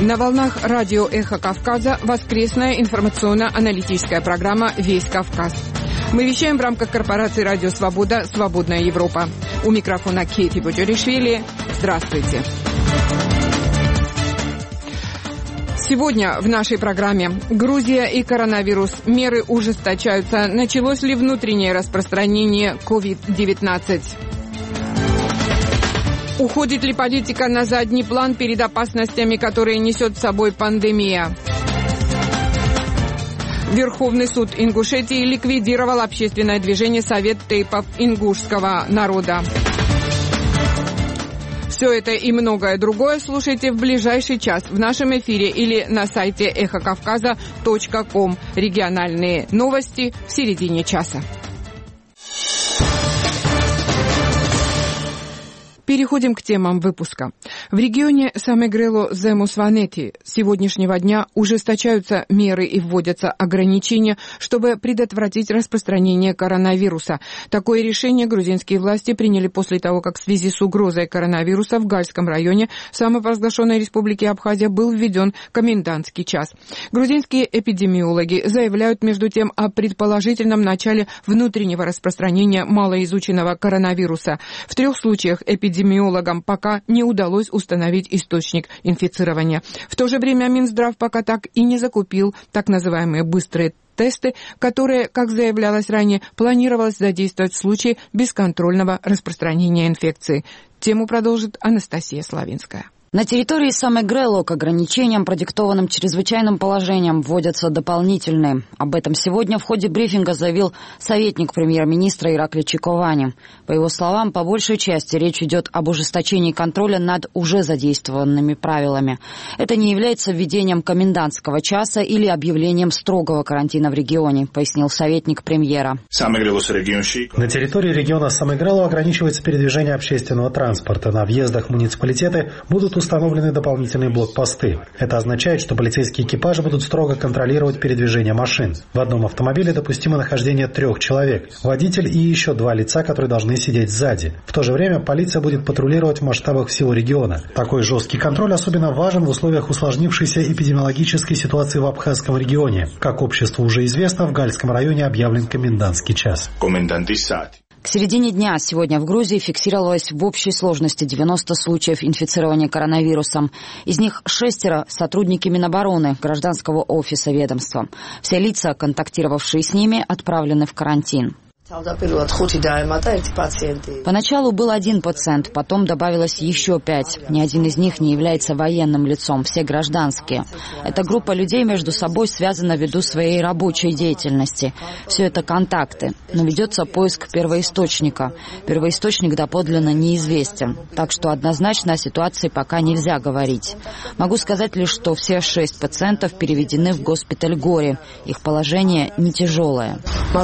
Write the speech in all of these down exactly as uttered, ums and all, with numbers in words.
На волнах радио «Эхо Кавказа» воскресная информационно-аналитическая программа «Весь Кавказ». Мы вещаем в рамках корпорации «Радио Свобода. Свободная Европа». У микрофона Кейти Боджоришвили. Здравствуйте. Сегодня в нашей программе Грузия и коронавирус. Меры ужесточаются. Началось ли внутреннее распространение ковид девятнадцать? Уходит ли политика на задний план перед опасностями, которые несет с собой пандемия? Верховный суд Ингушетии ликвидировал общественное движение «Совет тейпов ингушского народа». Все это и многое другое слушайте в ближайший час в нашем эфире или на сайте эхо кавказа точка ком. Региональные новости в середине часа. Переходим к темам выпуска. В регионе Самегрело-Земус-Ванети с сегодняшнего дня ужесточаются меры и вводятся ограничения, чтобы предотвратить распространение коронавируса. Такое решение грузинские власти приняли после того, как в связи с угрозой коронавируса в Гальском районе самопровозглашенной республики Абхазия был введен комендантский час. Грузинские эпидемиологи заявляют между тем о предположительном начале внутреннего распространения малоизученного коронавируса. В трех случаях эпидемиологи Эпидемиологам пока не удалось установить источник инфицирования. В то же время Минздрав пока так и не закупил так называемые быстрые тесты, которые, как заявлялось ранее, планировалось задействовать в случае бесконтрольного распространения инфекции. Тему продолжит Анастасия Славинская. На территории Самегрело к ограничениям, продиктованным чрезвычайным положением, вводятся дополнительные. Об этом сегодня в ходе брифинга заявил советник премьер-министра Иракли Чиковани. По его словам, по большей части речь идет об ужесточении контроля над уже задействованными правилами. Это не является введением комендантского часа или объявлением строгого карантина в регионе, пояснил советник премьера. На территории региона Самегрело ограничивается передвижение общественного транспорта. На въездах в муниципалитеты будут установлены дополнительные блокпосты. Это означает, что полицейские экипажи будут строго контролировать передвижение машин. В одном автомобиле допустимо нахождение трех человек, водитель и еще два лица, которые должны сидеть сзади. В то же время полиция будет патрулировать в масштабах всего региона. Такой жесткий контроль особенно важен в условиях усложнившейся эпидемиологической ситуации в Абхазском регионе. Как обществу уже известно, в Гальском районе объявлен комендантский час. К середине дня сегодня в Грузии фиксировалось в общей сложности девяносто случаев инфицирования коронавирусом. Из них шестеро – сотрудники Минобороны, гражданского офиса ведомства. Все лица, контактировавшие с ними, отправлены в карантин. Поначалу был один пациент, потом добавилось еще пять. Ни один из них не является военным лицом, все гражданские. Эта группа людей между собой связана ввиду своей рабочей деятельности. Все это контакты, но ведется поиск первоисточника. Первоисточник доподлинно неизвестен, так что однозначно о ситуации пока нельзя говорить. Могу сказать лишь, что все шесть пациентов переведены в госпиталь Гори. Их положение не тяжелое.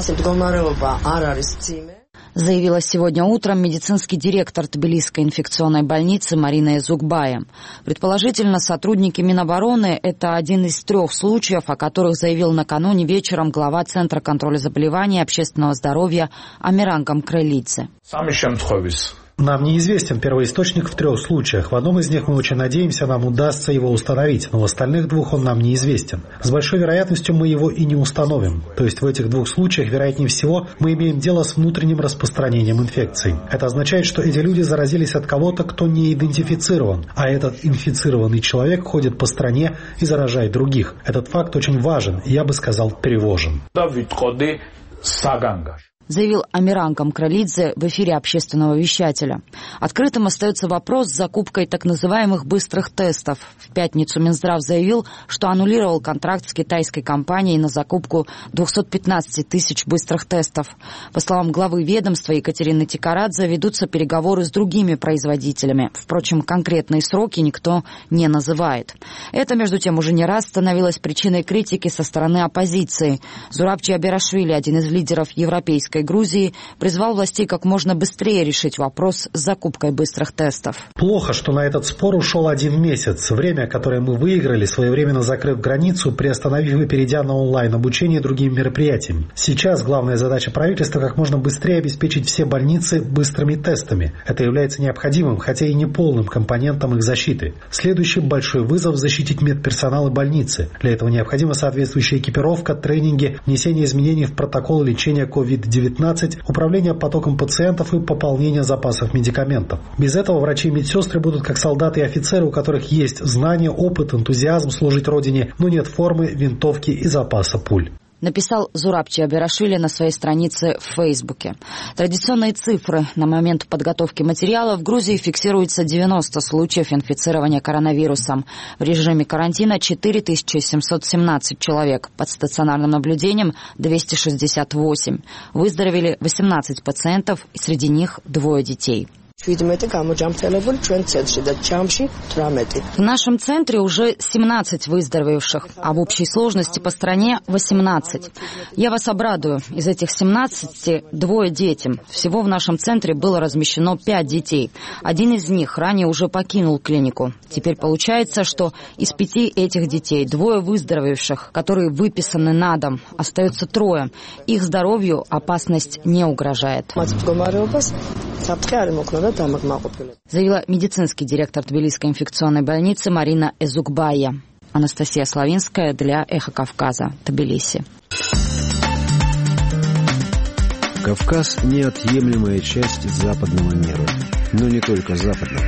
Заявила сегодня утром медицинский директор Тбилисской инфекционной больницы Марина Эзукбая. Предположительно, сотрудники Минобороны – это один из трех случаев, о которых заявил накануне вечером глава Центра контроля заболеваний и общественного здоровья Амиран Гамкрелидзе. Нам неизвестен первоисточник в трех случаях. В одном из них мы очень надеемся, нам удастся его установить, но в остальных двух он нам неизвестен. С большой вероятностью мы его и не установим. То есть в этих двух случаях, вероятнее всего, мы имеем дело с внутренним распространением инфекции. Это означает, что эти люди заразились от кого-то, кто не идентифицирован, а этот инфицированный человек ходит по стране и заражает других. Этот факт очень важен и, я бы сказал, тревожен. Заявил Амиран Гамкрелидзе в эфире общественного вещателя. Открытым остается вопрос с закупкой так называемых быстрых тестов. В пятницу Минздрав заявил, что аннулировал контракт с китайской компанией на закупку двести пятнадцать тысяч быстрых тестов. По словам главы ведомства Екатерины Тикарадзе, ведутся переговоры с другими производителями. Впрочем, конкретные сроки никто не называет. Это, между тем, уже не раз становилось причиной критики со стороны оппозиции. Зураб Чиаберашвили, один из лидеров европейской Советской Грузии призвал властей как можно быстрее решить вопрос с закупкой быстрых тестов. Плохо, что на этот спор ушел один месяц. Время, которое мы выиграли, своевременно закрыв границу, приостановив и перейдя на онлайн-обучение и другим мероприятиям. Сейчас главная задача правительства как можно быстрее обеспечить все больницы быстрыми тестами. Это является необходимым, хотя и неполным компонентом их защиты. Следующий большой вызов – защитить медперсонал и больницы. Для этого необходима соответствующая экипировка, тренинги, внесение изменений в протокол лечения ковид девятнадцать, управление потоком пациентов и пополнение запасов медикаментов. Без этого врачи и медсестры будут как солдаты и офицеры, у которых есть знания, опыт, энтузиазм служить Родине, но нет формы, винтовки и запаса пуль. Написал Зурабчи Абирашвили на своей странице в Фейсбуке. Традиционные цифры. На момент подготовки материала в Грузии фиксируется девяносто случаев инфицирования коронавирусом. В режиме карантина четыре тысячи семьсот семнадцать человек. Под стационарным наблюдением двести шестьдесят восемь. Выздоровели восемнадцать пациентов, и среди них двое детей. В нашем центре уже семнадцать выздоровевших, а в общей сложности по стране восемнадцать. Я вас обрадую, из этих семнадцати двое детям. Всего в нашем центре было размещено пять детей. Один из них ранее уже покинул клинику. Теперь получается, что из пяти этих детей двое выздоровевших, которые выписаны на дом, остается трое. Их здоровью опасность не угрожает. Заявила медицинский директор Тбилисской инфекционной больницы Марина Эзукбая. Анастасия Славинская для «Эхо Кавказа», Тбилиси. Кавказ – неотъемлемая часть западного мира, но не только западного.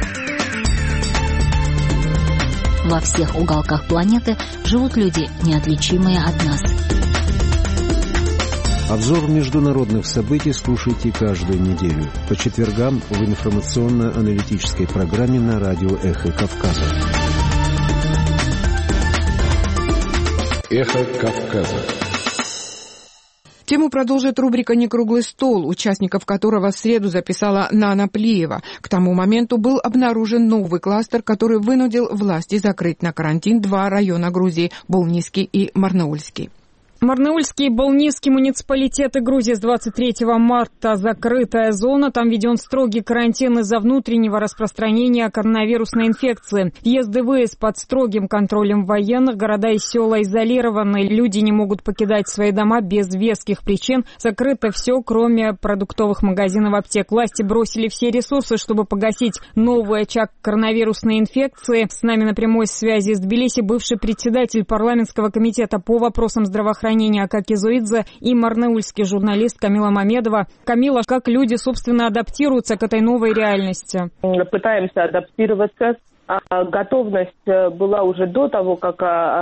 Во всех уголках планеты живут люди, неотличимые от нас. Обзор международных событий слушайте каждую неделю по четвергам в информационно-аналитической программе на радио «Эхо Кавказа». «Эхо Кавказа». Тему продолжит рубрика «Некруглый стол», участников которого в среду записала Нана Плиева. К тому моменту был обнаружен новый кластер, который вынудил власти закрыть на карантин два района Грузии – Болнийский и Марнаульский. Марнаульский и Болнийский муниципалитеты Грузии с двадцать третьего марта закрытая зона. Там введен строгий карантин из-за внутреннего распространения коронавирусной инфекции. Въезд и выезд под строгим контролем военных. Города и села изолированы. Люди не могут покидать свои дома без веских причин. Закрыто все, кроме продуктовых магазинов и аптек. Власти бросили все ресурсы, чтобы погасить новый очаг коронавирусной инфекции. С нами на прямой связи из Тбилиси бывший председатель парламентского комитета по вопросам здравоохранения Акаки Зоидзе и марнаульский журналист Камила Мамедова. Камила, как люди, собственно, адаптируются к этой новой реальности? Пытаемся адаптироваться. Готовность была уже до того, как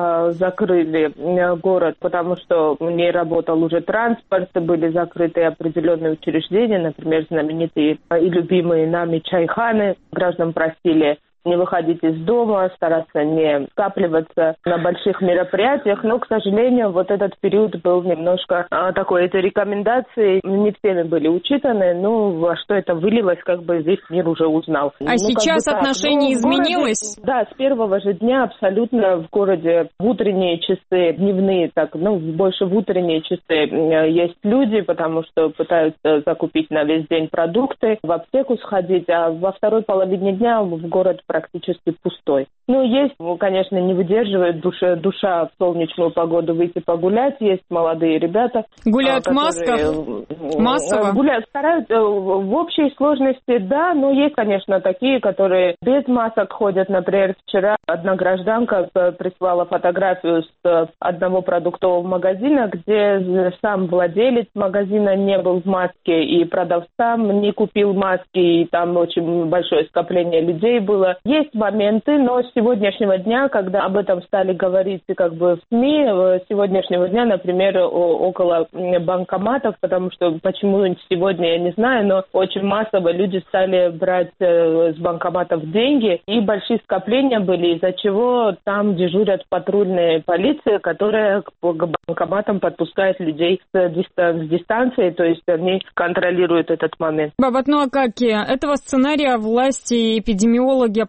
закрыли город, потому что не работал уже транспорт, были закрыты определенные учреждения, например, знаменитые и любимые нами чайханы. Граждан просили не выходить из дома, стараться не скапливаться на больших мероприятиях. Но, к сожалению, вот этот период был немножко а, такой, этой рекомендации не всеми были учитаны. Ну, во что это вылилось, как бы весь мир уже узнал. А ну, сейчас как бы отношение ну, изменилось? Городе, да, с первого же дня абсолютно в городе в утренние часы, дневные, так, ну, больше в утренние часы есть люди, потому что пытаются закупить на весь день продукты, в аптеку сходить, а во второй половине дня в город практически пустой. Ну, есть, конечно, не выдерживает душа, душа в солнечную погоду выйти погулять. Есть молодые ребята. Гуляют которые, в масках? Массово? Гуляют, стараются. В общей сложности, да, но есть, конечно, такие, которые без масок ходят. Например, вчера одна гражданка прислала фотографию с одного продуктового магазина, где сам владелец магазина не был в маске, и продавцам не купил маски, и там очень большое скопление людей было. Есть моменты, но с сегодняшнего дня, когда об этом стали говорить как бы в СМИ, с сегодняшнего дня, например, около банкоматов, потому что почему сегодня, я не знаю, но очень массово люди стали брать с банкоматов деньги, и большие скопления были, из-за чего там дежурят патрульные полиции, которые к банкоматам подпускают людей с дистанции, то есть они контролируют этот момент. Бабат, ну а как этого сценария власти и эпидемиологи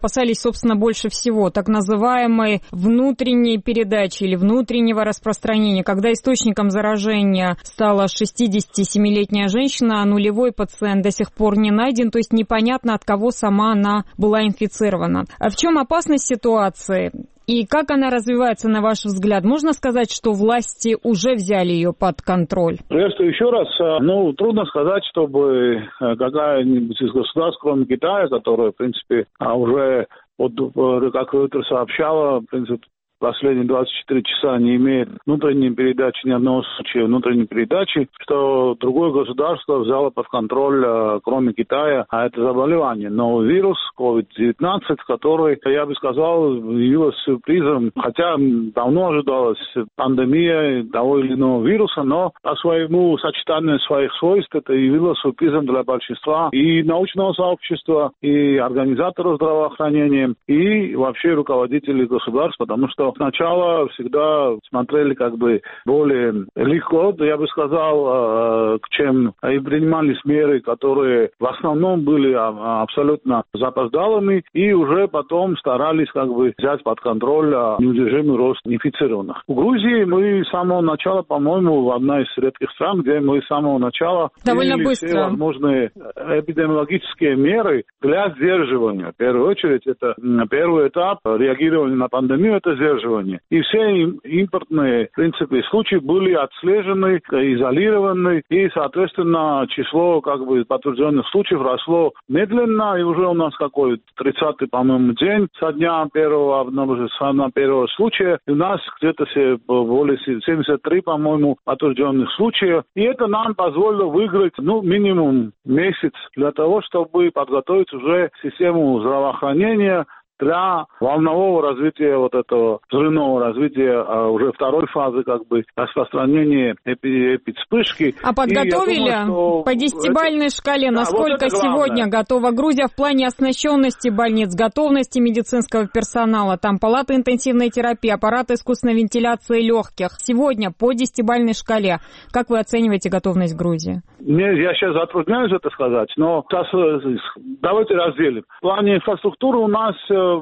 опасались, собственно, больше всего? Так называемой внутренней передачи или внутреннего распространения, когда источником заражения стала шестидесятисемилетняя женщина, а нулевой пациент до сих пор не найден, то есть непонятно, от кого сама она была инфицирована. А в чем опасность ситуации? И как она развивается, на ваш взгляд? Можно сказать, что власти уже взяли ее под контроль? Приветствую еще раз. Ну, трудно сказать, чтобы какая-нибудь из государств, кроме Китая, которая, в принципе, уже, вот, как Reuters сообщала, в принципе, последние двадцать четыре часа не имеет внутренней передачи, ни одного случая внутренней передачи, что другое государство взяло под контроль, кроме Китая, а это заболевание. Но вирус ковид девятнадцать, который, я бы сказал, явился сюрпризом, хотя давно ожидалась пандемия того или иного вируса, но по своему сочетанию своих свойств это явилось сюрпризом для большинства и научного сообщества, и организаторов здравоохранения, и вообще руководителей государств, потому что сначала всегда смотрели как бы более легко, я бы сказал, чем и принимались меры, которые в основном были абсолютно запоздалыми, и уже потом старались как бы взять под контроль неудержимый рост инфицированных. В Грузии мы с самого начала, по-моему, одна из редких стран, где мы с самого начала довольно быстро все возможные эпидемиологические меры для сдерживания. В первую очередь, это первый этап реагирования на пандемию, это сдерживание. И все импортные, в принципе, случаи были отслежены, изолированы, и, соответственно, число как бы подтвержденных случаев росло медленно, и уже у нас какой тридцатый, по-моему, день со дня первого, со дня первого случая, и у нас где-то более семьдесят три, по-моему, подтвержденных случаев, и это нам позволило выиграть, ну, минимум месяц для того, чтобы подготовить уже систему здравоохранения для волнового развития, вот этого взрывного развития а, уже второй фазы как бы распространения эпи, эпидспышки. А подготовили думаю, по десятибалльной это... шкале, насколько да, вот сегодня готова Грузия в плане оснащенности больниц, готовности медицинского персонала, там палаты интенсивной терапии, аппараты искусственной вентиляции легких. Сегодня по десятибалльной шкале. Как вы оцениваете готовность Грузии? Не, я сейчас затрудняюсь это сказать, но сейчас давайте разделим. В плане инфраструктуры у нас,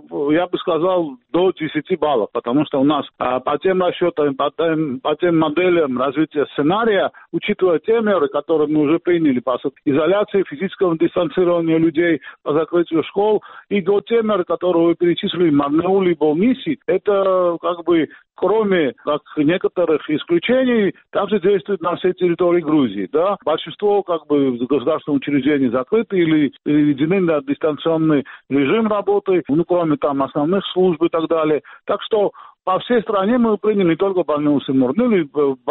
я бы сказал, до десяти баллов, потому что у нас по тем расчетам, по тем, по тем моделям развития сценария, учитывая те меры, которые мы уже приняли по изоляции, физическому дистанцированию людей, по закрытию школ, и до те меры, которые вы перечислили, Марнеул и Болниси, это как бы кроме как некоторых исключений, также действует на всей территории Грузии. Да? Большинство как бы государственных учреждений закрыты или переведены на дистанционный режим работы, ну, кроме там основных служб и так далее. Так что по всей стране мы приняли не только Барнауле и Марнеуле.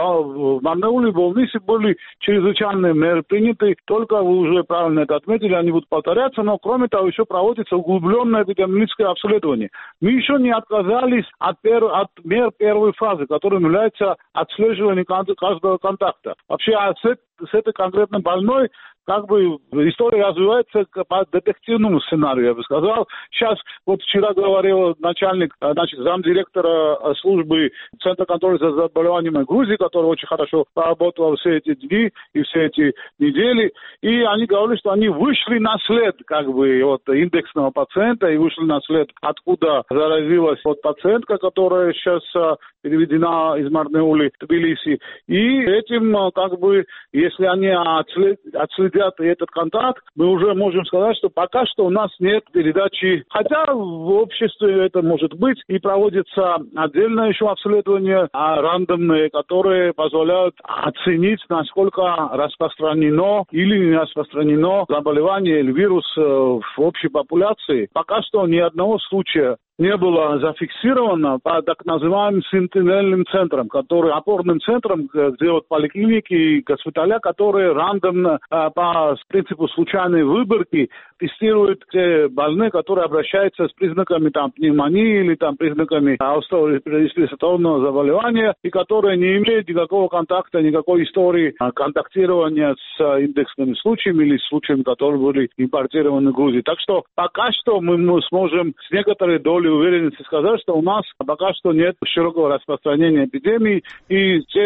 В Марнеуле и Болнисе были чрезвычайные меры приняты. Только вы уже правильно это отметили, они будут повторяться. Но кроме того, еще проводится углубленное эпидемиологическое обследование. Мы еще не отказались от, пер... от мер первой фазы, которым является отслеживание каждого контакта. Вообще с этой конкретно больной как бы история развивается по детективному сценарию, я бы сказал. Сейчас, вот вчера говорил начальник, значит, замдиректора службы Центра контроля за заболеваниями Грузии, который очень хорошо поработал все эти дни и все эти недели. И они говорили, что они вышли на след, как бы, от индексного пациента и вышли на след, откуда заразилась вот пациентка, которая сейчас переведена из Марнеули в Тбилиси. И этим, как бы, если они отслед... отследят этот контакт, мы уже можем сказать, что пока что у нас нет передачи, хотя в обществе это может быть, и проводится отдельное еще обследование, а рандомные, которые позволяют оценить, насколько распространено или не распространено заболевание или вирус в общей популяции. Пока что ни одного случая не было зафиксировано по так называемым сентинельным центрам, которые опорным центрам, где вот поликлиники и госпиталя, которые рандомно по принципу случайной выборки тестируют те больные, которые обращаются с признаками там пневмонии или там признаками респираторного заболевания и которые не имеют никакого контакта, никакой истории контактирования с индексными случаями или случаями, которые были импортированы в Грузии. Так что пока что мы сможем с некоторой долей уверенности сказать, что у нас пока что нет широкого распространения эпидемии, и те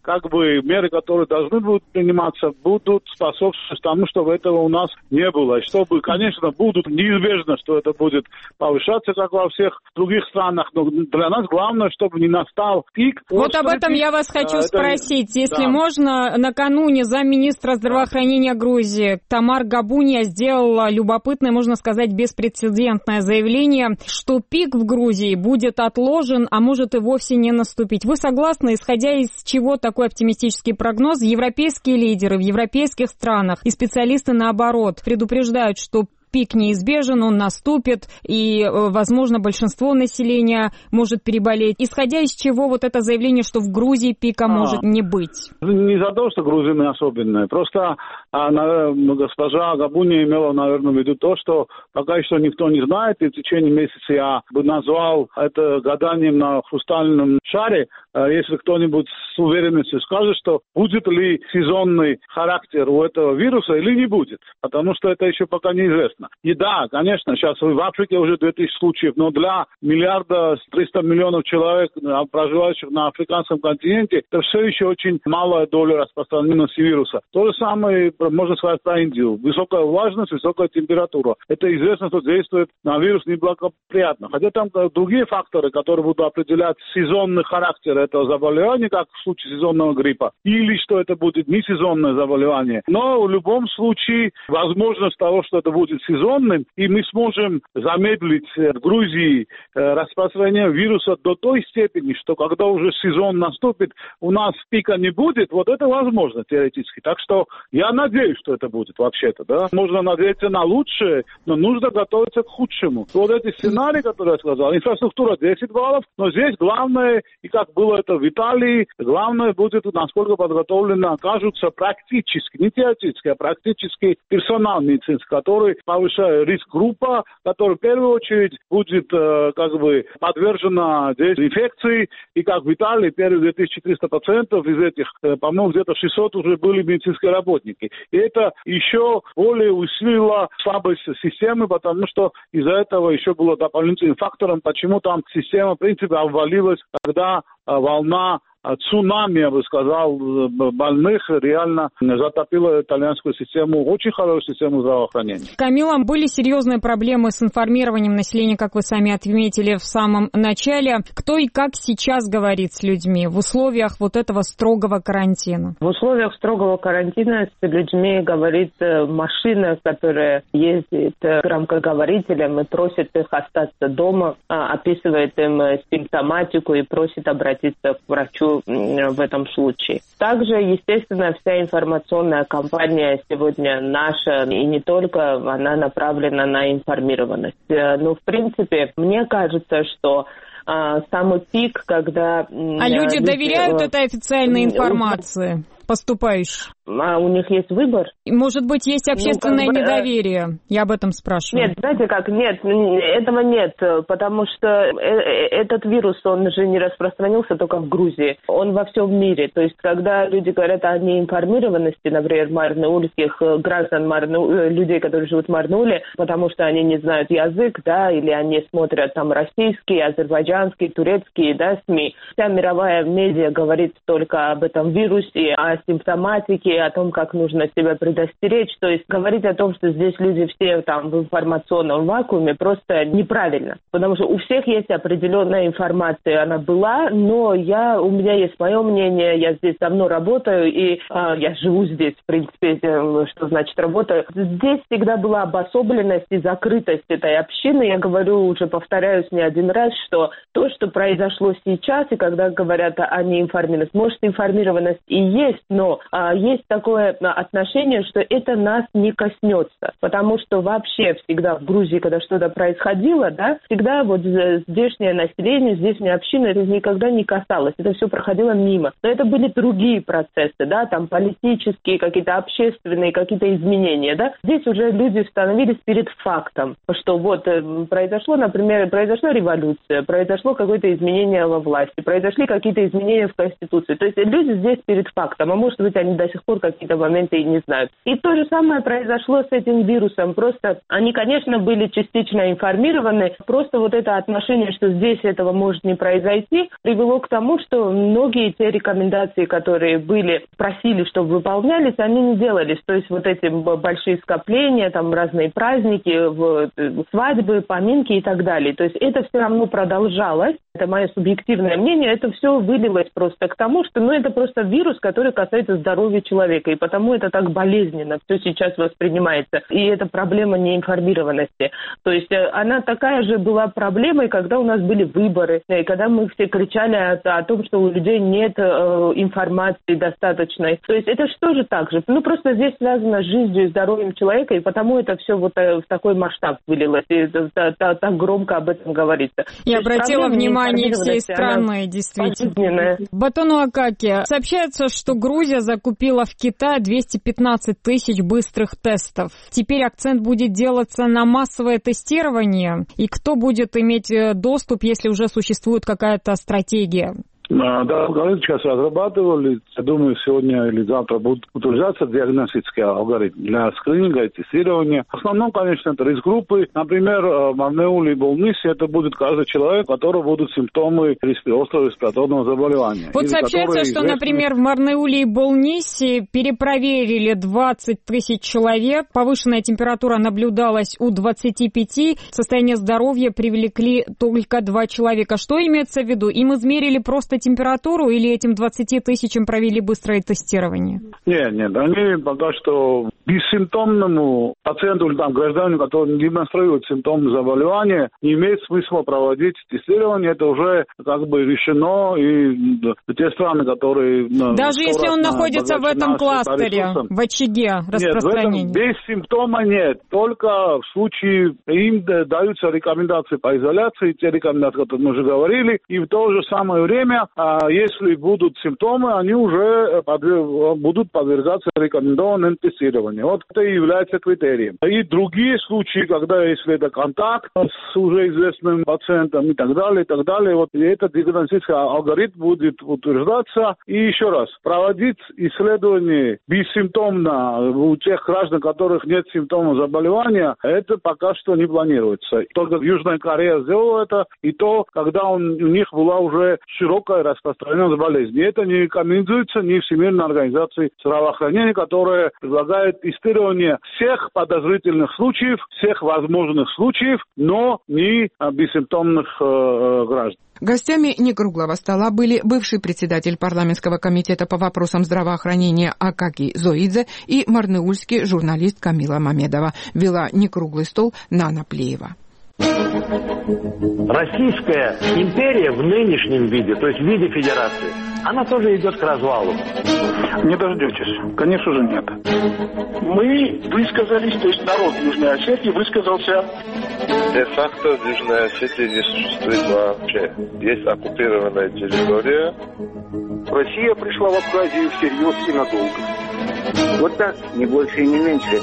как бы меры, которые должны будут приниматься, будут способствовать тому, чтобы этого у нас не было. И чтобы, конечно, будут неизбежно, что это будет повышаться, как во всех других странах, но для нас главное, чтобы не настал пик. Вот об этом я вас хочу это... спросить. Если да. можно, накануне замминистра здравоохранения Грузии Тамар Габунья сделала любопытное, можно сказать, беспрецедентное заявление, что пик в Грузии будет отложен, а может и вовсе не наступить. Вы согласны, исходя из чего такой оптимистический прогноз? Европейские лидеры в европейских странах и специалисты, наоборот, предупреждают, что пик неизбежен, он наступит, и, возможно, большинство населения может переболеть. Исходя из чего вот это заявление, что в Грузии пика а, может не быть? Не за то, что грузины особенные. Просто а, на, госпожа Габунья имела, наверное, в виду то, что пока еще никто не знает, и в течение месяца я бы назвал это гаданием на хрустальном шаре, а, если кто-нибудь с уверенностью скажет, что будет ли сезонный характер у этого вируса или не будет. Потому что это еще пока неизвестно. И да, конечно, сейчас в Африке уже две тысячи случаев, но для миллиарда триста миллионов человек, проживающих на африканском континенте, это все еще очень малая доля распространенности вируса. То же самое можно сказать про Индию. Высокая влажность, высокая температура. Это известно, что действует на вирус неблагоприятно. Хотя там другие факторы, которые будут определять сезонный характер этого заболевания, как в случае сезонного гриппа, или что это будет не сезонное заболевание. Но в любом случае возможность того, что это будет сезонным, и мы сможем замедлить в Грузии распространение вируса до той степени, что когда уже сезон наступит, у нас пика не будет, вот это возможно теоретически. Так что я надеюсь, что это будет вообще-то, да. Можно надеяться на лучшее, но нужно готовиться к худшему. Вот эти сценарии, которые я сказал, инфраструктура десять баллов, но здесь главное, и как было это в Италии, главное будет, насколько подготовлено окажутся практически, не теоретически, а практически персонал медицинский, который повышает риск группа, которая в первую очередь будет э, как бы подвержена инфекции, и как в Италии первые две тысячи триста пациентов из этих, э, по-моему, где-то шестьсот уже были медицинские работники. И это еще более усилило слабость системы, потому что из-за этого еще было дополнительным фактором, почему там система, в принципе, обвалилась, когда э, волна цунами, я бы сказал, больных реально затопило итальянскую систему, очень хорошую систему здравоохранения. Камила, были серьезные проблемы с информированием населения, как вы сами отметили в самом начале. Кто и как сейчас говорит с людьми в условиях вот этого строгого карантина? В условиях строгого карантина с людьми говорит машина, которая ездит громкоговорителем и просит их остаться дома, описывает им симптоматику и просит обратиться к врачу в этом случае. Также, естественно, вся информационная кампания сегодня наша, и не только, она направлена на информированность. Но, в принципе, мне кажется, что а, самый пик, когда... А люди доверяют этой официальной информации? Поступающих? А у них есть выбор? Может быть, есть общественное ну, как бы, недоверие? Я об этом спрашиваю. Нет, знаете как, нет, этого нет, потому что этот вирус, он же не распространился только в Грузии, он во всем мире. То есть, когда люди говорят о неинформированности, например, марнаульских граждан, марну... людей, которые живут в Марнауле, потому что они не знают язык, да, или они смотрят там российские, азербайджанские, турецкие, да, СМИ. Вся мировая медиа говорит только об этом вирусе, о симптоматике, о том, как нужно себя предостеречь. То есть говорить о том, что здесь люди все там в информационном вакууме, просто неправильно. Потому что у всех есть определенная информация. Она была, но я, у меня есть мое мнение, я здесь давно работаю, и а, я живу здесь, в принципе, что значит работаю. Здесь всегда была обособленность и закрытость этой общины. Я говорю, уже повторяюсь не один раз, что то, что произошло сейчас, и когда говорят о неинформированности, может, информированность и есть, но а, есть такое отношение, что это нас не коснется. Потому что вообще всегда в Грузии, когда что-то происходило, да, всегда вот здешнее население, здешняя община, это никогда не касалось. Это все проходило мимо. Но это были другие процессы, да, там политические, какие-то общественные, какие-то изменения, да. Здесь уже люди становились перед фактом, что вот произошло, например, произошла революция, произошло какое-то изменение во власти, произошли какие-то изменения в Конституции. То есть люди здесь перед фактом. а может быть, они до сих пор какие-то моменты и не знают. И то же самое произошло с этим вирусом. Просто они, конечно, были частично информированы. Просто вот это отношение, что здесь этого может не произойти, привело к тому, что многие те рекомендации, которые были, просили, чтобы выполнялись, они не делались. То есть вот эти большие скопления, там разные праздники, свадьбы, поминки и так далее. То есть это все равно продолжалось. Это мое субъективное мнение. Это все вылилось просто к тому, что ну, это просто вирус, который касается здоровья человека. И потому это так болезненно все сейчас воспринимается. И это проблема неинформированности. То есть она такая же была проблемой, когда у нас были выборы, и когда мы все кричали о, о том, что у людей нет э, информации достаточной. То есть это что же так же? Ну, просто здесь связано с жизнью и здоровьем человека, и потому это все вот в такой масштаб вылилось, и так громко об этом говорится. Я обратила внимание всей страны, действительно. Батону Акаки, сообщается, что Грузия закупила в Китае двести пятнадцать тысяч быстрых тестов. Теперь акцент будет делаться на массовое тестирование, и кто будет иметь доступ, если уже существует какая-то стратегия? Да, алгоритм сейчас разрабатывали. Я думаю, сегодня или завтра будут утверждаться диагностические алгоритмы для скрининга и тестирования. В основном, конечно, это риск-группы. Например, в Марнеуле и Болнисе это будет каждый человек, у которого будут симптомы острого респираторного заболевания. Вот сообщается, что, известны... например, в Марнеуле и Болнисе перепроверили двадцать тысяч человек. Повышенная температура наблюдалась у двадцати пяти. Состояние здоровья привлекли только два человека. Что имеется в виду? Им измерили просто температуру или этим двадцати тысячам провели быстрое тестирование? Нет, нет, они пока что бессимптомному пациенту или там гражданину, который не демонстрирует симптомы заболевания, не имеет смысла проводить тестирование. Это уже как бы решено, и те страны, которые... Даже если он находится в этом кластере, в очаге распространения? Нет, в этом без симптома нет. Только в случае им даются рекомендации по изоляции, те рекомендации, о которых мы уже говорили, и в то же самое время а если будут симптомы, они уже подверг... будут подвергаться рекомендованным тестированию. Вот это и является критерием. И другие случаи, когда если это контакт с уже известным пациентом и так далее, и так далее, вот этот диагностический алгоритм будет утверждаться. И еще раз, проводить исследование бессимптомно у тех граждан, у которых нет симптомов заболевания, это пока что не планируется. Только Южная Корея сделала это, и то, когда он, у них была уже широкая распространенность болезни. Это не рекомендуется ни Всемирной организации здравоохранения, которая предлагает тестирование всех подозрительных случаев, всех возможных случаев, но не бессимптомных э, граждан. Гостями некруглого стола были бывший председатель парламентского комитета по вопросам здравоохранения Акаки Зоидзе и марнеульский журналист Камила Мамедова. Вела некруглый стол Нана Плеева. Российская империя в нынешнем виде, то есть в виде федерации, она тоже идет к развалу. Не дождетесь. Конечно же, нет. Мы высказались, то есть народ Южной Осетии высказался. Де-факто в Южной Осетии не существует вообще. Есть оккупированная территория. Россия пришла в Абхазию всерьез и надолго. Вот так, не больше и не меньше.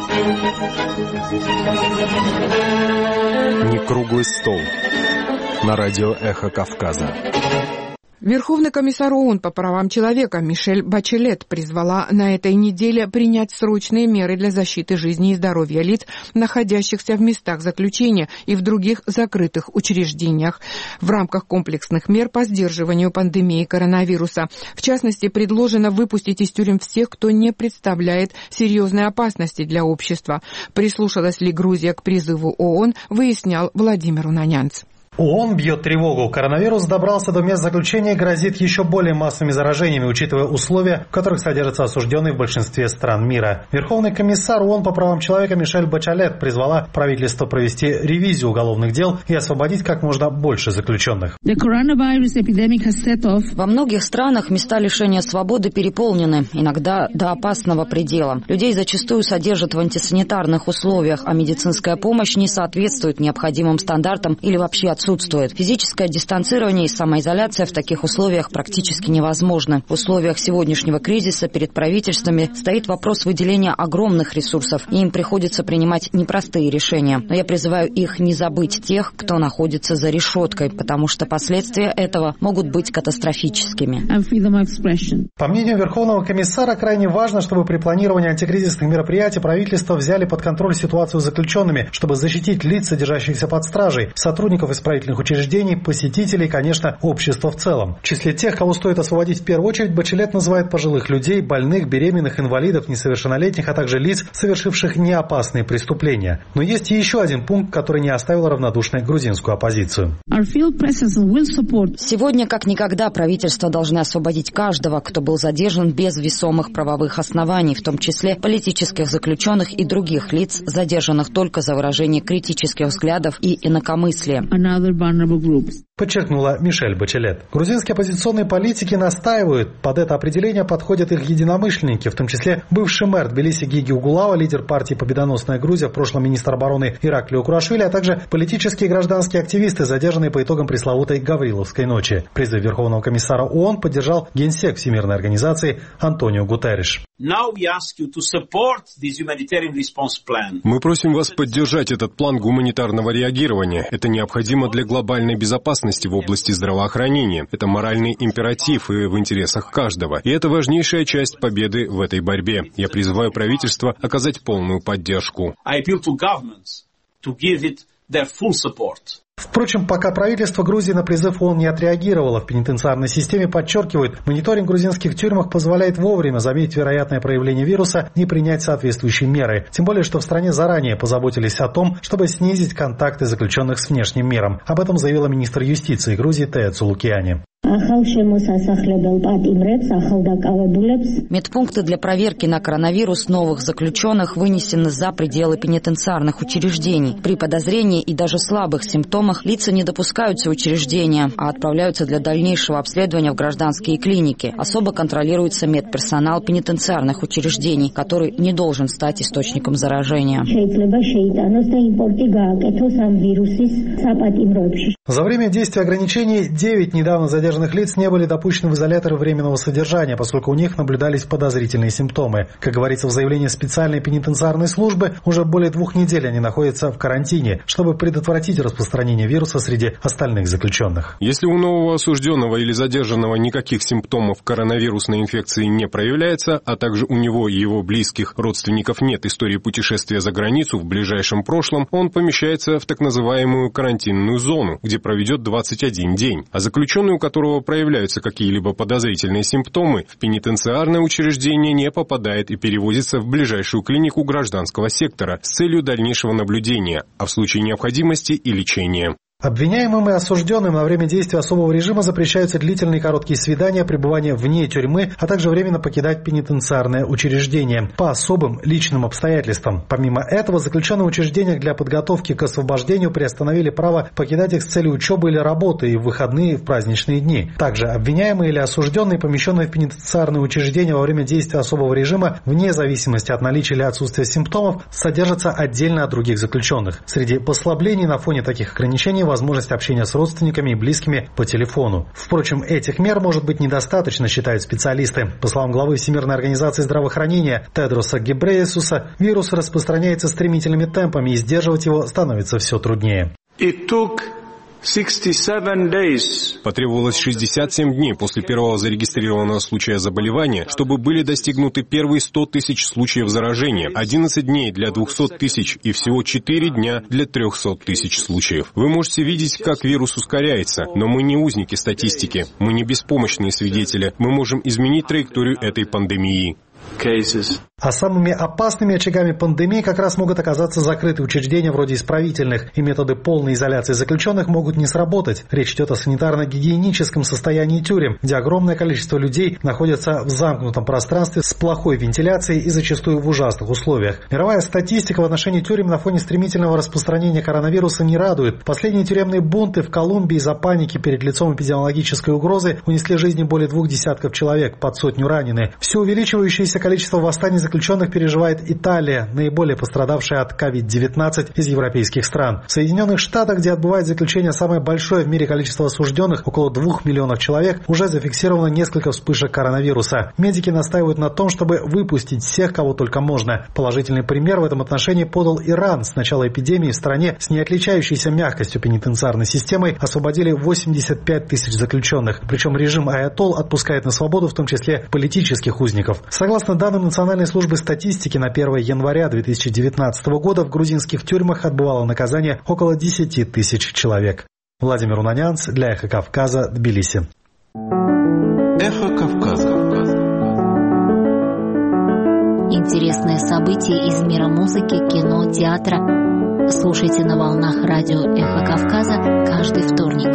Некруглый стол на радио «Эхо Кавказа». Верховный комиссар ООН по правам человека Мишель Бачелет призвала на этой неделе принять срочные меры для защиты жизни и здоровья лиц, находящихся в местах заключения и в других закрытых учреждениях в рамках комплексных мер по сдерживанию пандемии коронавируса. В частности, предложено выпустить из тюрем всех, кто не представляет серьезной опасности для общества. Прислушалась ли Грузия к призыву ООН, выяснял Владимир Унанянц. ООН бьет тревогу. Коронавирус добрался до мест заключения и грозит еще более массовыми заражениями, учитывая условия, в которых содержатся осужденные в большинстве стран мира. Верховный комиссар ООН по правам человека Мишель Бачелет призвала правительство провести ревизию уголовных дел и освободить как можно больше заключенных. Во многих странах места лишения свободы переполнены, иногда до опасного предела. Людей зачастую содержат в антисанитарных условиях, а медицинская помощь не соответствует необходимым стандартам или вообще отсутствует. отсутствует. Физическое дистанцирование и самоизоляция в таких условиях практически невозможны. В условиях сегодняшнего кризиса перед правительствами стоит вопрос выделения огромных ресурсов, и им приходится принимать непростые решения. Но я призываю их не забыть тех, кто находится за решеткой, потому что последствия этого могут быть катастрофическими. По мнению Верховного комиссара, крайне важно, чтобы при планировании антикризисных мероприятий правительства взяли под контроль ситуацию с заключенными, чтобы защитить лиц, содержащихся под стражей, сотрудников исправительных учреждений, посетителей, конечно, общества в целом. В числе тех, кого стоит освободить в первую очередь, Бачелет называет пожилых людей, больных, беременных, инвалидов, несовершеннолетних, а также лиц, совершивших неопасные преступления. Но есть и еще один пункт, который не оставил равнодушной грузинскую оппозицию. Сегодня, как никогда, правительство должно освободить каждого, кто был задержан без весомых правовых оснований, в том числе политических заключенных и других лиц, задержанных только за выражение критических взглядов и инакомыслия. Подчеркнула Мишель Бачелет. Грузинские оппозиционные политики настаивают, под это определение подходят их единомышленники, в том числе бывший мэр Тбилиси Гиги Угулава, лидер партии «Победоносная Грузия», в прошлом министр обороны Иракли Укурашвили, а также политические и гражданские активисты, задержанные по итогам пресловутой Гавриловской ночи. Призыв Верховного комиссара ООН поддержал генсек Всемирной организации Антонио Гутерриш. Мы просим вас поддержать этот план гуманитарного реагирования. Это необходимо для глобальной безопасности в области здравоохранения. Это моральный императив и в интересах каждого. И это важнейшая часть победы в этой борьбе. Я призываю правительство оказать полную поддержку. Впрочем, пока правительство Грузии на призыв ООН не отреагировало, в пенитенциарной системе подчеркивают, мониторинг в грузинских тюрьмах позволяет вовремя заметить вероятное проявление вируса и принять соответствующие меры. Тем более, что в стране заранее позаботились о том, чтобы снизить контакты заключенных с внешним миром. Об этом заявила министр юстиции Грузии Тея Цулукиани. Медпункты для проверки на коронавирус новых заключенных вынесены за пределы пенитенциарных учреждений. При подозрении и даже слабых симптомах лица не допускаются в учреждения, а отправляются для дальнейшего обследования в гражданские клиники. Особо контролируется медперсонал пенитенциарных учреждений, который не должен стать источником заражения. За время действия ограничений девять недавно задержанных лиц не были допущены в изоляторы временного содержания, поскольку у них наблюдались подозрительные симптомы. Как говорится в заявлении специальной пенитенциарной службы, уже более двух недель они находятся в карантине, чтобы предотвратить распространение вируса среди остальных заключенных. Если у нового осужденного или задержанного никаких симптомов коронавирусной инфекции не проявляется, а также у него и его близких родственников нет истории путешествия за границу в ближайшем прошлом, он помещается в так называемую карантинную зону, где проведет двадцать один день. А заключенный, у которого проявляются какие-либо подозрительные симптомы, в пенитенциарное учреждение не попадает и переводится в ближайшую клинику гражданского сектора с целью дальнейшего наблюдения, а в случае необходимости и лечения. Обвиняемым и осужденным на время действия особого режима запрещаются длительные и короткие свидания, пребывание вне тюрьмы, а также временно покидать пенитенциарное учреждение по особым личным обстоятельствам. Помимо этого, заключенные в учреждениях для подготовки к освобождению приостановили право покидать их с целью учебы или работы и в выходные и в праздничные дни. Также обвиняемые или осужденные, помещенные в пенитенциарное учреждение во время действия особого режима, вне зависимости от наличия или отсутствия симптомов, содержатся отдельно от других заключенных. Среди послаблений на фоне таких ограничений возможность общения с родственниками и близкими по телефону. Впрочем, этих мер может быть недостаточно, считают специалисты. По словам главы Всемирной организации здравоохранения Тедроса Гебрейесуса, вирус распространяется стремительными темпами и сдерживать его становится все труднее. Потребовалось шестьдесят семь дней после первого зарегистрированного случая заболевания, чтобы были достигнуты первые сто тысяч случаев заражения, одиннадцать дней для двухсот тысяч и всего четыре дня для трехсот тысяч случаев. Вы можете видеть, как вирус ускоряется, но мы не узники статистики, мы не беспомощные свидетели, мы можем изменить траекторию этой пандемии. А самыми опасными очагами пандемии как раз могут оказаться закрытые учреждения вроде исправительных, и методы полной изоляции заключенных могут не сработать. Речь идет о санитарно-гигиеническом состоянии тюрем, где огромное количество людей находятся в замкнутом пространстве с плохой вентиляцией и зачастую в ужасных условиях. Мировая статистика в отношении тюрем на фоне стремительного распространения коронавируса не радует. Последние тюремные бунты в Колумбии из-за паники перед лицом эпидемиологической угрозы унесли жизни более двух десятков человек, под сотню ранены. Все увеличивающееся Наибольшее количество восстаний заключенных переживает Италия, наиболее пострадавшая от ковид девятнадцать из европейских стран. В Соединенных Штатах, где отбывает заключение самое большое в мире количество осужденных, около двух миллионов человек, уже зафиксировано несколько вспышек коронавируса. Медики настаивают на том, чтобы выпустить всех, кого только можно. Положительный пример в этом отношении подал Иран. С начала эпидемии в стране с не отличающейся мягкостью пенитенциарной системой освободили восемьдесят пять тысяч заключенных. Причем режим Аятол отпускает на свободу в том числе политических узников. Согласно данным Национальной службы статистики, на первое января две тысячи девятнадцатого года в грузинских тюрьмах отбывало наказание около десяти тысяч человек. Владимир Унанянц для Эхо Кавказа, Тбилиси. Эхо Кавказа. Интересные события из мира музыки, кино, театра. Слушайте на волнах радио Эхо Кавказа каждый вторник.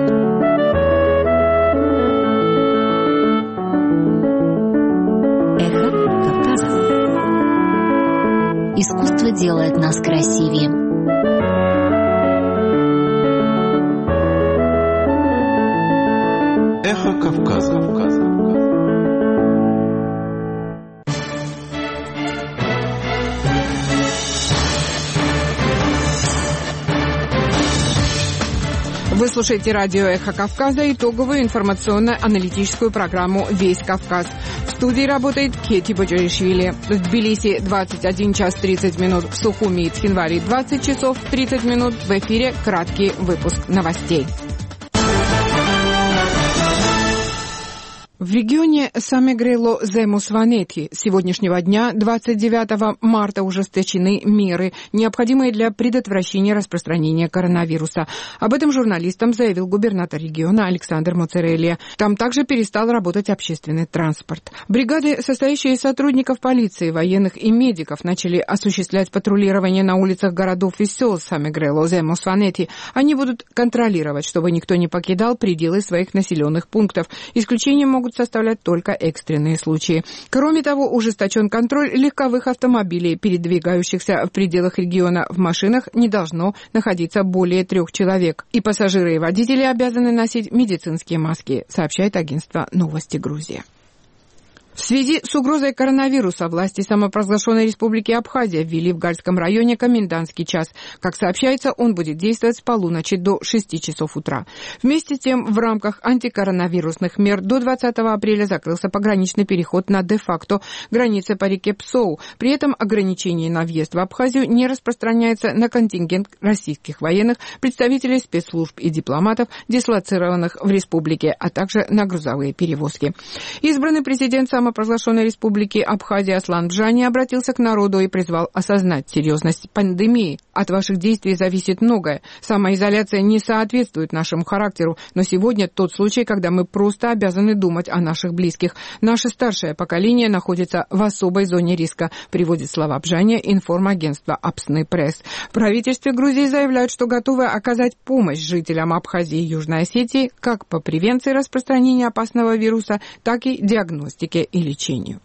Эхо Кавказа. Искусство делает нас красивее. Эхо Кавказа. Вы слушаете радио «Эхо Кавказа», итоговую информационно-аналитическую программу «Весь Кавказ». В студии работает Кети Боджаришвили. В Тбилиси двадцать один час тридцать минут, в Сухуми и Цхинваре двадцать часов тридцать минут. В эфире краткий выпуск новостей. В регионе Самегрело-Земус-Ванети с сегодняшнего дня, двадцать девятого марта, ужесточены меры, необходимые для предотвращения распространения коронавируса. Об этом журналистам заявил губернатор региона Александр Моцерелли. Там также перестал работать общественный транспорт. Бригады, состоящие из сотрудников полиции, военных и медиков, начали осуществлять патрулирование на улицах городов и сел Самегрело-Земус-Ванети. Они будут контролировать, чтобы никто не покидал пределы своих населенных пунктов. Исключением могут составлять только экстренные случаи. Кроме того, ужесточен контроль легковых автомобилей, передвигающихся в пределах региона. В машинах не должно находиться более трех человек. И пассажиры и водители обязаны носить медицинские маски, сообщает агентство «Новости Грузии». В связи с угрозой коронавируса власти самопровозглашенной республики Абхазия ввели в Гальском районе комендантский час. Как сообщается, он будет действовать с полуночи до шести часов утра. Вместе с тем, в рамках антикоронавирусных мер до двадцатого апреля закрылся пограничный переход на де-факто границе по реке Псоу. При этом ограничение на въезд в Абхазию не распространяется на контингент российских военных, представителей спецслужб и дипломатов, дислоцированных в республике, а также на грузовые перевозки. Избранный президент самопровозглашенной республики Абхазия Аслан Бжани обратился к народу и призвал осознать серьезность пандемии. От ваших действий зависит многое. Самоизоляция не соответствует нашему характеру, но сегодня тот случай, когда мы просто обязаны думать о наших близких. Наше старшее поколение находится в особой зоне риска, приводит слова Бжани информагентство Апсны Пресс. В правительстве Грузии заявляют, что готовы оказать помощь жителям Абхазии и Южной Осетии как по превенции распространения опасного вируса, так и диагностике и лечению.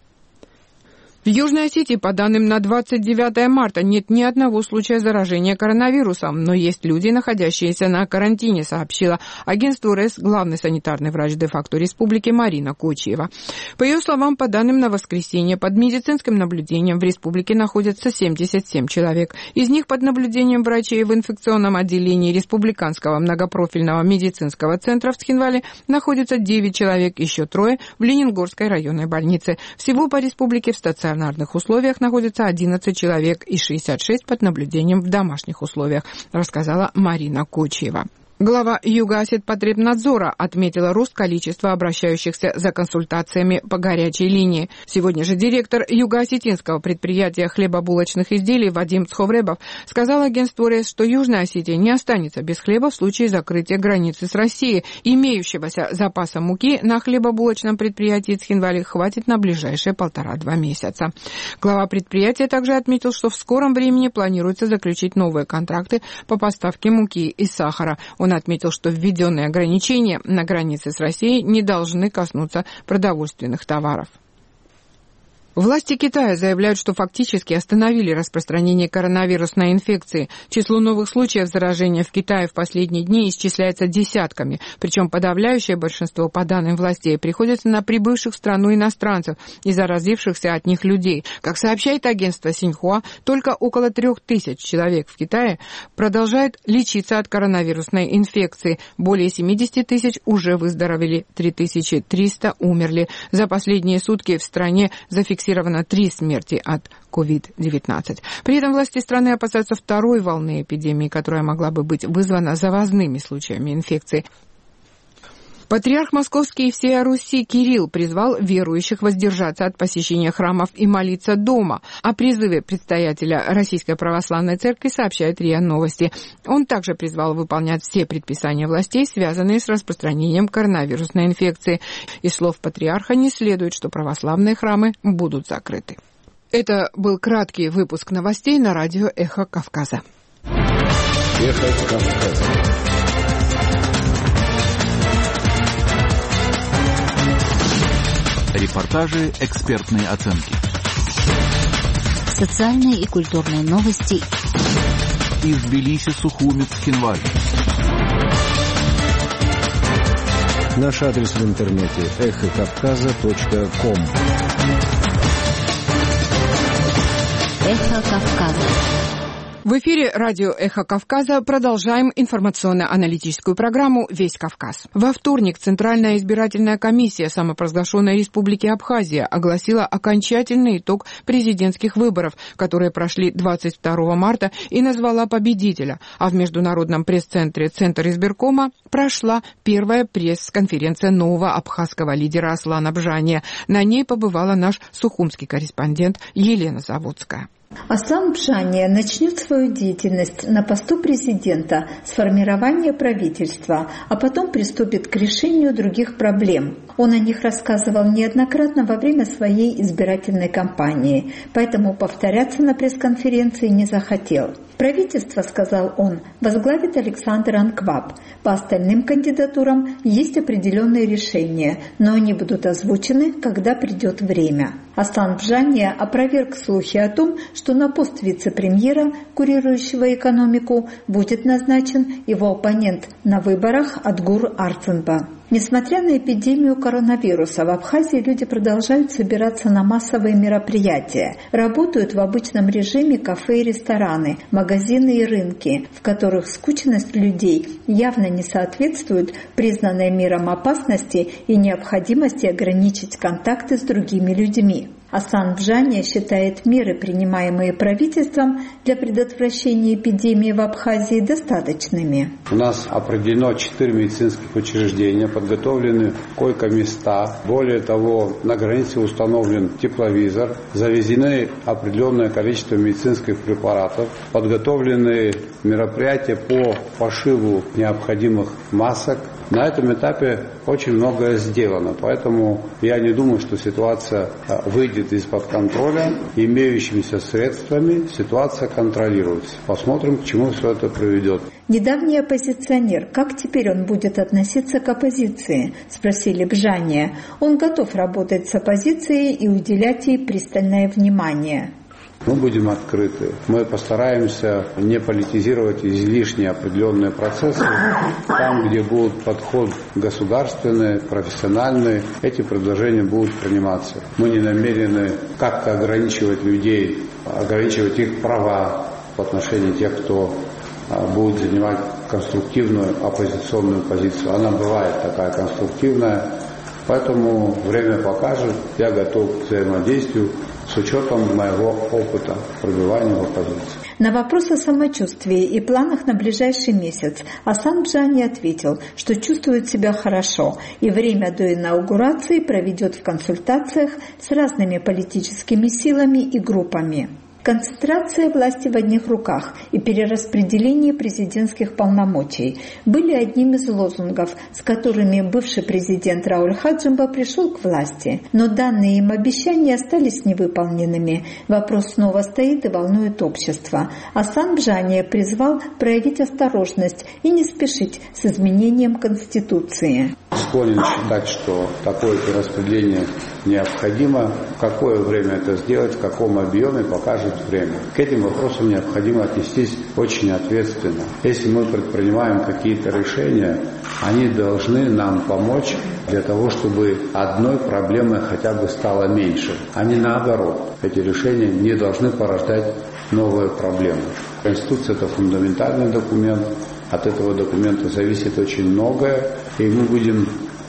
В Южной Осетии, по данным на двадцать девятое марта, нет ни одного случая заражения коронавирусом, но есть люди, находящиеся на карантине, сообщила агентству РЭС главный санитарный врач де-факто республики Марина Кочиева. По ее словам, по данным на воскресенье, под медицинским наблюдением в республике находятся семьдесят семь человек. Из них под наблюдением врачей в инфекционном отделении Республиканского многопрофильного медицинского центра в Цхинвале находятся девять человек, еще трое в Ленингорской районной больнице. Всего по республике в стационарном В стационарных условиях находится одиннадцать человек и шестьдесят шесть под наблюдением в домашних условиях, рассказала Марина Кочиева. Глава Юго-Осетпотребнадзора отметила рост количества обращающихся за консультациями по горячей линии. Сегодня же директор юго-осетинского предприятия хлебобулочных изделий Вадим Цховребов сказал агентству РЭС, что Южная Осетия не останется без хлеба в случае закрытия границы с Россией. Имеющегося запаса муки на хлебобулочном предприятии Цхинвали хватит на ближайшие полтора-два месяца. Глава предприятия также отметил, что в скором времени планируется заключить новые контракты по поставке муки и сахара. Он отметил, что введенные ограничения на границе с Россией не должны коснуться продовольственных товаров. Власти Китая заявляют, что фактически остановили распространение коронавирусной инфекции. Число новых случаев заражения в Китае в последние дни исчисляется десятками. Причем подавляющее большинство, по данным властей, приходится на прибывших в страну иностранцев и заразившихся от них людей. Как сообщает агентство Синьхуа, только около трех тысяч человек в Китае продолжают лечиться от коронавирусной инфекции. Более семьдесят тысяч уже выздоровели, три тысячи триста умерли. За последние сутки в стране зафиксировано Зафиксировано три смерти от ковид девятнадцать. При этом власти страны опасаются второй волны эпидемии, которая могла бы быть вызвана завозными случаями инфекции. Патриарх Московский и всея Руси Кирилл призвал верующих воздержаться от посещения храмов и молиться дома. О призыве предстоятеля Российской Православной Церкви сообщает РИА Новости. Он также призвал выполнять все предписания властей, связанные с распространением коронавирусной инфекции. Из слов патриарха не следует, что православные храмы будут закрыты. Это был краткий выпуск новостей на радио «Эхо Кавказа». «Эхо Кавказа». Репортажи, экспертные оценки. Социальные и культурные новости. Из Тбилиси, Сухуми, Цхинваль. Наш адрес в интернете эхо кавказа точка ком. Эхо Кавказа. В эфире радио «Эхо Кавказа» продолжаем информационно-аналитическую программу «Весь Кавказ». Во вторник Центральная избирательная комиссия самопровозглашенной Республики Абхазия огласила окончательный итог президентских выборов, которые прошли двадцать второго марта, и назвала победителя. А в Международном пресс-центре Центр избиркома прошла первая пресс-конференция нового абхазского лидера Аслана Бжания. На ней побывала наш сухумский корреспондент Елена Заводская. Аслан Бжания начнет свою деятельность на посту президента с формирования правительства, а потом приступит к решению других проблем. Он о них рассказывал неоднократно во время своей избирательной кампании, поэтому повторяться на пресс-конференции не захотел. Правительство, сказал он, возглавит Александр Анкваб. По остальным кандидатурам есть определенные решения, но они будут озвучены, когда придет время. Аслан Бжания опроверг слухи о том, что на пост вице-премьера, курирующего экономику, будет назначен его оппонент на выборах Адгур Арцинба. Несмотря на эпидемию коронавируса, в Абхазии люди продолжают собираться на массовые мероприятия. Работают в обычном режиме кафе и рестораны, магазины и рынки, в которых скучность людей явно не соответствует признанной миром опасности и необходимости ограничить контакты с другими людьми. Аслан Бжания считает меры, принимаемые правительством для предотвращения эпидемии в Абхазии, достаточными. У нас определено четыре медицинских учреждения, подготовлены койко-места. Более того, на границе установлен тепловизор, завезены определенное количество медицинских препаратов, подготовлены мероприятия по пошиву необходимых масок. На этом этапе очень многое сделано, поэтому я не думаю, что ситуация выйдет из-под контроля. Имеющимися средствами ситуация контролируется. Посмотрим, к чему все это приведет. Недавний оппозиционер, как теперь он будет относиться к оппозиции? Спросили Бжания. Он готов работать с оппозицией и уделять ей пристальное внимание. Мы будем открыты. Мы постараемся не политизировать излишне определенные процессы. Там, где будет подход государственный, профессиональный, эти предложения будут приниматься. Мы не намерены как-то ограничивать людей, ограничивать их права в отношении тех, кто будет занимать конструктивную оппозиционную позицию. Она бывает такая конструктивная, поэтому время покажет. Я готов к взаимодействию с учетом моего опыта пробивания в оппозиции. На вопрос о самочувствии и планах на ближайший месяц Аслан Бжания ответил, что чувствует себя хорошо и время до инаугурации проведет в консультациях с разными политическими силами и группами. Концентрация власти в одних руках и перераспределение президентских полномочий были одним из лозунгов, с которыми бывший президент Рауль Хаджимба пришел к власти. Но данные им обещания остались невыполненными. Вопрос снова стоит и волнует общество. Аслан Бжания призвал проявить осторожность и не спешить с изменением Конституции. склонен считать, что такое перераспределение необходимо. В какое время это сделать, в каком объеме, покажет время. К этим вопросам необходимо отнестись очень ответственно. Если мы предпринимаем какие-то решения, они должны нам помочь для того, чтобы одной проблемы хотя бы стало меньше, а не наоборот. Эти решения не должны порождать новые проблемы. Конституция – это фундаментальный документ. От этого документа зависит очень многое, и мы будем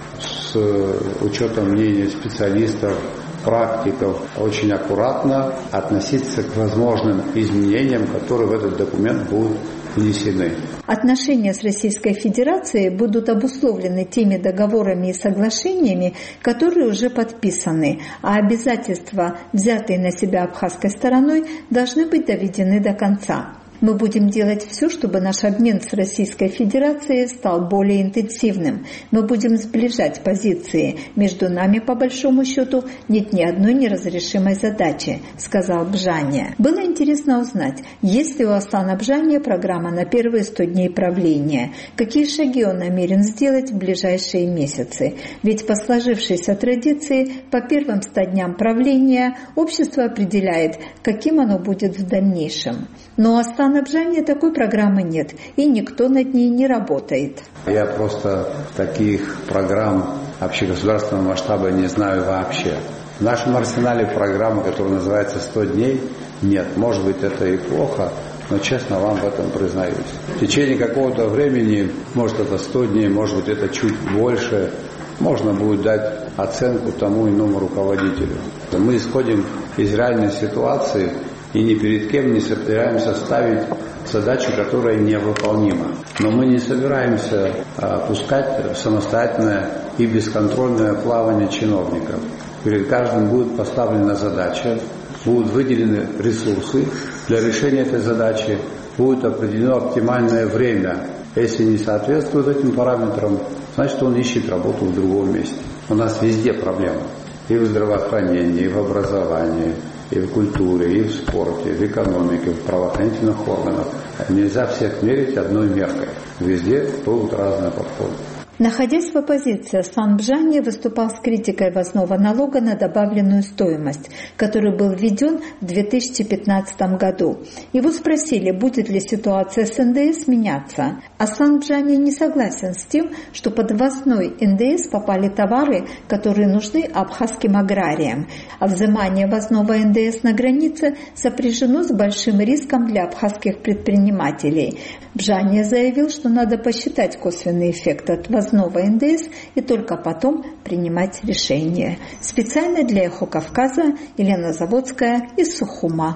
с учетом мнения специалистов, практиков очень аккуратно относиться к возможным изменениям, которые в этот документ будут внесены. Отношения с Российской Федерацией будут обусловлены теми договорами и соглашениями, которые уже подписаны, а обязательства, взятые на себя абхазской стороной, должны быть доведены до конца. Мы будем делать все, чтобы наш обмен с Российской Федерацией стал более интенсивным. Мы будем сближать позиции. Между нами, по большому счету, нет ни одной неразрешимой задачи, сказал Бжания. Было интересно узнать, есть ли у Аслана Бжания программа на первые сто дней правления, какие шаги он намерен сделать в ближайшие месяцы. Ведь по сложившейся традиции, по первым ста дням правления общество определяет, каким оно будет в дальнейшем. Но у Аслана Бжания такой программы нет, и никто над ней не работает. Я просто таких программ общегосударственного масштаба не знаю вообще. В нашем арсенале программы, которая называется «сто дней», нет. Может быть, это и плохо, но честно вам в этом признаюсь. В течение какого-то времени, может это сто дней, может быть это чуть больше, можно будет дать оценку тому иному руководителю. Мы исходим из реальной ситуации и ни перед кем не собираемся ставить задачу, которая невыполнима. Но мы не собираемся пускать в самостоятельное и бесконтрольное плавание чиновников. Перед каждым будет поставлена задача, будут выделены ресурсы для решения этой задачи, будет определено оптимальное время. Если не соответствует этим параметрам, значит он ищет работу в другом месте. У нас везде проблемы. И в здравоохранении, и в образовании, и в культуре, и в спорте, и в экономике, в правоохранительных органах. Нельзя всех мерить одной меркой. Везде будут разные подходы. Находясь в оппозиции, Аслан Бжания выступал с критикой ввозного налога на добавленную стоимость, который был введен в две тысячи пятнадцатом году. Его спросили, будет ли ситуация с эн дэ эс меняться. Аслан Бжания не согласен с тем, что под ввозной эн дэ эс попали товары, которые нужны абхазским аграриям, а взимание ввозного эн дэ эс на границе сопряжено с большим риском для абхазских предпринимателей. Бжания заявил, что надо посчитать косвенный эффект от ввозного эн дэ эс и только потом принимать решение. Специально для Эхо Кавказа Елена Заводская из Сухума.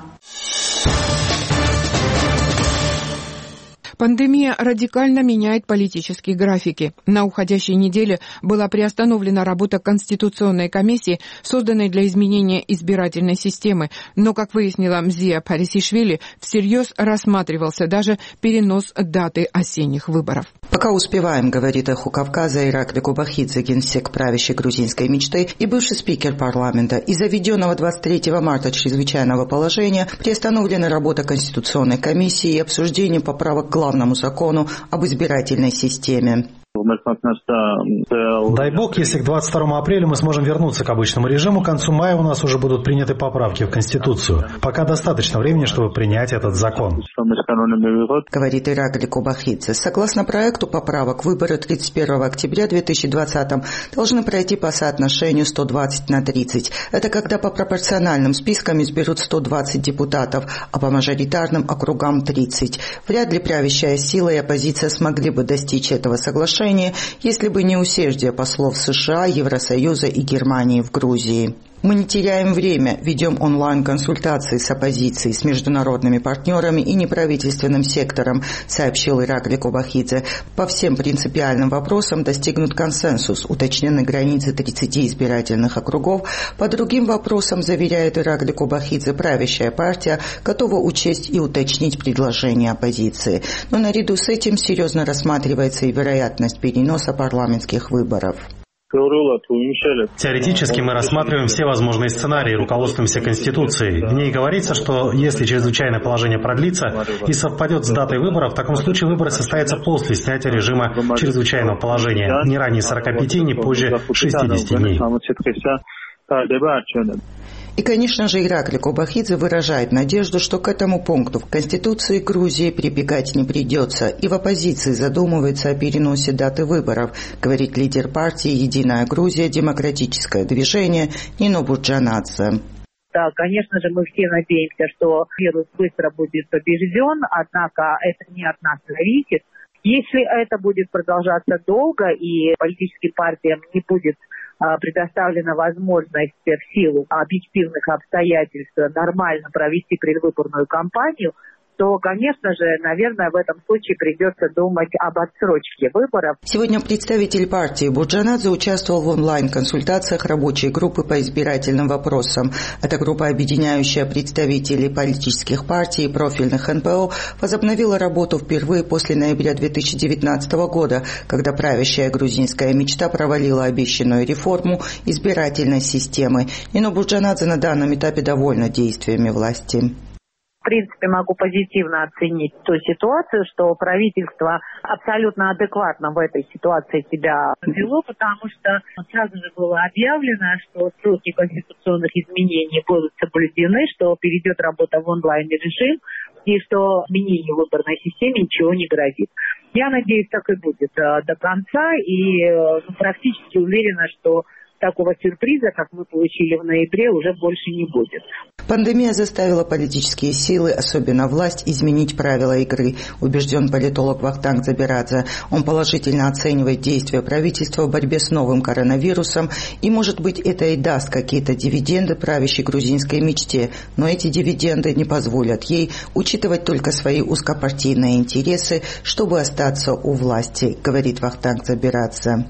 Пандемия радикально меняет политические графики. На уходящей неделе была приостановлена работа Конституционной комиссии, созданной для изменения избирательной системы. Но, как выяснила Мзия Парисишвили, всерьез рассматривался даже перенос даты осенних выборов. Пока успеваем, говорит Эхо Кавказа Иракли Кубахидзе, генсек правящей грузинской мечты и бывший спикер парламента. Из-за введенного двадцать третьего марта чрезвычайного положения приостановлена работа Конституционной комиссии и обсуждение поправок к главному закону об избирательной системе. Дай бог, если к двадцать второму апреля мы сможем вернуться к обычному режиму, к концу мая у нас уже будут приняты поправки в Конституцию. Пока достаточно времени, чтобы принять этот закон. Говорит Иракли Кубахидзе. Согласно проекту поправок, выборы тридцать первого октября две тысячи двадцатого должны пройти по соотношению сто двадцать на тридцать. Это когда по пропорциональным спискам изберут сто двадцать депутатов, а по мажоритарным округам тридцать. Вряд ли правящая сила и оппозиция смогли бы достичь этого соглашения, если бы не усердие послов США, Евросоюза и Германии в Грузии. Мы не теряем время, ведем онлайн-консультации с оппозицией, с международными партнерами и неправительственным сектором, сообщил Иракли Кубахидзе. По всем принципиальным вопросам достигнут консенсус, уточнены границы тридцати избирательных округов. По другим вопросам, заверяет Иракли Кубахидзе, правящая партия готова учесть и уточнить предложения оппозиции. Но наряду с этим серьезно рассматривается и вероятность переноса парламентских выборов. Теоретически мы рассматриваем все возможные сценарии, руководствуемся Конституцией. В ней говорится, что если чрезвычайное положение продлится и совпадет с датой выборов, в таком случае выборы состоятся после снятия режима чрезвычайного положения, не ранее сорока пяти, не позже шестидесяти дней. И, конечно же, Ираклий Кобахидзе выражает надежду, что к этому пункту в Конституции Грузии прибегать не придется, и в оппозиции задумывается о переносе даты выборов, говорит лидер партии «Единая Грузия. Демократическое движение» Нино Бурджанадзе. Да, конечно же, мы все надеемся, что вирус быстро будет побежден, однако это не от нас зависит. Если это будет продолжаться долго и политическим партиям не будет предоставлена возможность в силу объективных обстоятельств нормально провести предвыборную кампанию, то, конечно же, наверное, в этом случае придется думать об отсрочке выборов. Сегодня представитель партии Бурджанадзе участвовал в онлайн-консультациях рабочей группы по избирательным вопросам. Эта группа, объединяющая представителей политических партий и профильных эн пэ о, возобновила работу впервые после ноября две тысячи девятнадцатого года, когда правящая грузинская мечта провалила обещанную реформу избирательной системы. Нино Бурджанадзе на данном этапе довольна действиями власти. В принципе, могу позитивно оценить ту ситуацию, что правительство абсолютно адекватно в этой ситуации себя повело, потому что сразу же было объявлено, что сроки конституционных изменений будут соблюдены, что перейдет работа в онлайн-режим и что изменению выборной системы ничего не грозит. Я надеюсь, так и будет до конца, и ну, практически уверена, что такого сюрприза, как мы получили в ноябре, уже больше не будет. Пандемия заставила политические силы, особенно власть, изменить правила игры, убежден политолог Вахтанг Забирадзе. Он положительно оценивает действия правительства в борьбе с новым коронавирусом, и, может быть, это и даст какие-то дивиденды правящей грузинской мечте, но эти дивиденды не позволят ей учитывать только свои узкопартийные интересы, чтобы остаться у власти, говорит Вахтанг Забирадзе.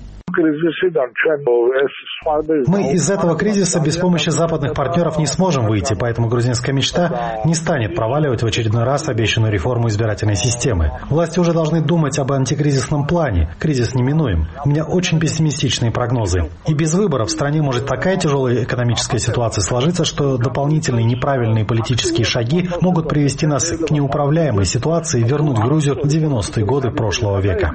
Мы из этого кризиса без помощи западных партнеров не сможем выйти, поэтому грузинская мечта не станет проваливать в очередной раз обещанную реформу избирательной системы. Власти уже должны думать об антикризисном плане. Кризис неминуем. У меня очень пессимистичные прогнозы. И без выборов в стране может такая тяжелая экономическая ситуация сложиться, что дополнительные неправильные политические шаги могут привести нас к неуправляемой ситуации и вернуть Грузию в девяностые годы прошлого века.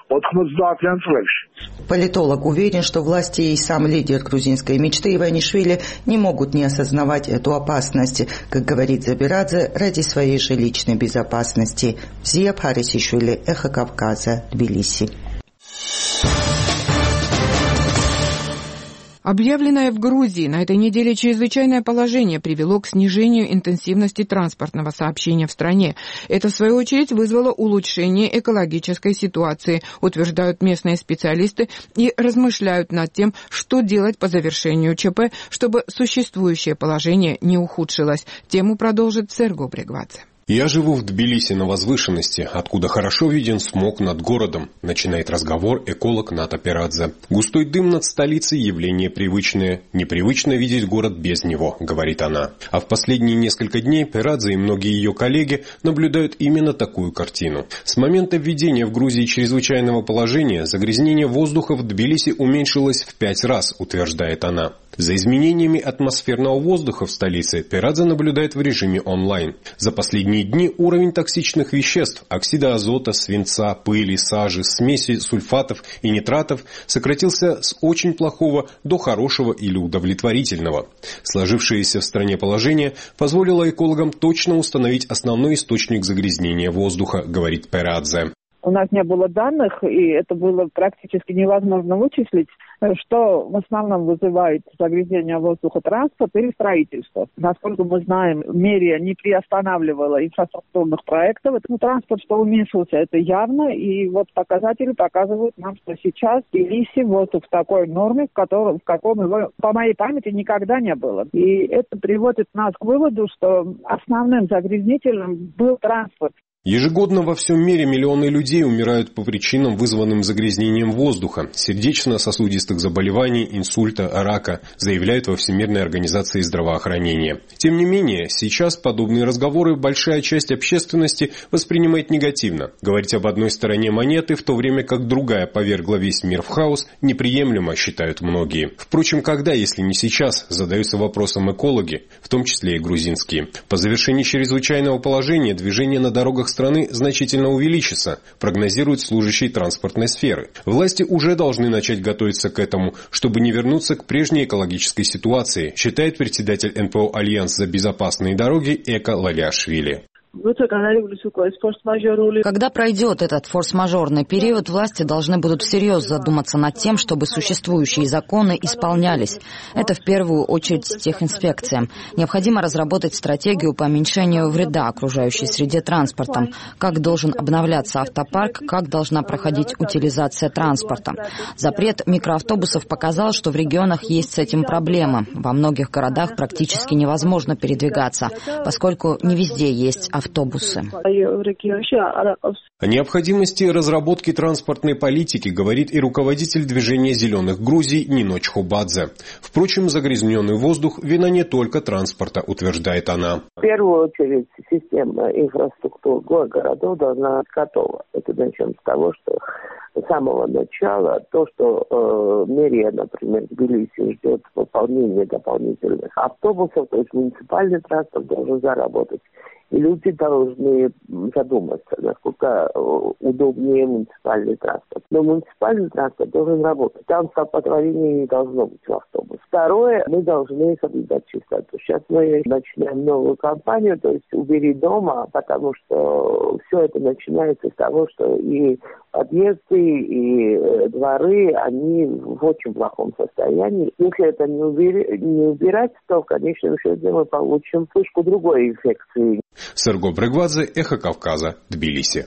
Политолог уверен, что власти и сам лидер грузинской мечты Иванишвили не могут не осознавать эту опасность, как говорит Забирадзе, ради своей же личной безопасности. Зия Парисишвили, Эхо Кавказа, Тбилиси. Объявленное в Грузии на этой неделе чрезвычайное положение привело к снижению интенсивности транспортного сообщения в стране. Это, в свою очередь, вызвало улучшение экологической ситуации, утверждают местные специалисты и размышляют над тем, что делать по завершению ЧП, чтобы существующее положение не ухудшилось. Тему продолжит Серго Брегвадзе. «Я живу в Тбилиси на возвышенности, откуда хорошо виден смог над городом», начинает разговор эколог Ната Перадзе. «Густой дым над столицей – явление привычное. Непривычно видеть город без него», – говорит она. А в последние несколько дней Перадзе и многие ее коллеги наблюдают именно такую картину. С момента введения в Грузии чрезвычайного положения загрязнение воздуха в Тбилиси уменьшилось в пять раз, утверждает она. За изменениями атмосферного воздуха в столице Перадзе наблюдает в режиме онлайн. За последние дни уровень токсичных веществ, оксида азота, свинца, пыли, сажи, смеси сульфатов и нитратов сократился с очень плохого до хорошего или удовлетворительного. Сложившееся в стране положение позволило экологам точно установить основной источник загрязнения воздуха, говорит Перадзе. У нас не было данных, и это было практически невозможно вычислить, что в основном вызывает загрязнение воздуха: транспорт или строительство. Насколько мы знаем, мерия не приостанавливала инфраструктурных проектов. Ну, транспорт, что уменьшился, это явно, и вот показатели показывают нам, что сейчас в Тбилиси воздух в такой норме, в, котором, в каком его, по моей памяти, никогда не было. И это приводит нас к выводу, что основным загрязнителем был транспорт. Ежегодно во всем мире миллионы людей умирают по причинам, вызванным загрязнением воздуха, сердечно-сосудистых заболеваний, инсульта, рака, заявляют во Всемирной организации здравоохранения. Тем не менее, сейчас подобные разговоры большая часть общественности воспринимает негативно. Говорить об одной стороне монеты, в то время как другая повергла весь мир в хаос, неприемлемо, считают многие. Впрочем, когда, если не сейчас, задаются вопросом экологи, в том числе и грузинские. По завершении чрезвычайного положения движение на дорогах страны значительно увеличится, прогнозируют служащие транспортной сферы. Власти уже должны начать готовиться к этому, чтобы не вернуться к прежней экологической ситуации, считает председатель эн пэ о «Альянс за безопасные дороги» Эка Лалиашвили. Когда пройдет этот форс-мажорный период, власти должны будут всерьез задуматься над тем, чтобы существующие законы исполнялись. Это в первую очередь техинспекция. Необходимо разработать стратегию по уменьшению вреда окружающей среде транспортом, как должен обновляться автопарк, как должна проходить утилизация транспорта. Запрет микроавтобусов показал, что в регионах есть с этим проблемы. Во многих городах практически невозможно передвигаться, поскольку не везде есть автобусы. автобусы. О необходимости разработки транспортной политики говорит и руководитель движения «Зеленых Грузий» Нино Чхобадзе. Впрочем, загрязненный воздух – вина не только транспорта, утверждает она. В первую очередь система инфраструктуры городов должна быть готова. Это начнем с того, что с самого начала то, что э, мэрия, например, Тбилиси ждет выполнения дополнительных автобусов, то есть муниципальный транспорт должен заработать. И люди должны задуматься, насколько удобнее муниципальный транспорт. Но муниципальный транспорт должен работать. Там столпотворения не должно быть в автобусе. Второе, мы должны соблюдать чистоту. Сейчас мы начинаем новую кампанию, то есть «Убери дома», потому что все это начинается с того, что и подъезды, и дворы, они в очень плохом состоянии. Если это не, убери, не убирать, то в конечном счете мы получим вспышку другой инфекции. Серго Брегвадзе, Эхо Кавказа, Тбилиси.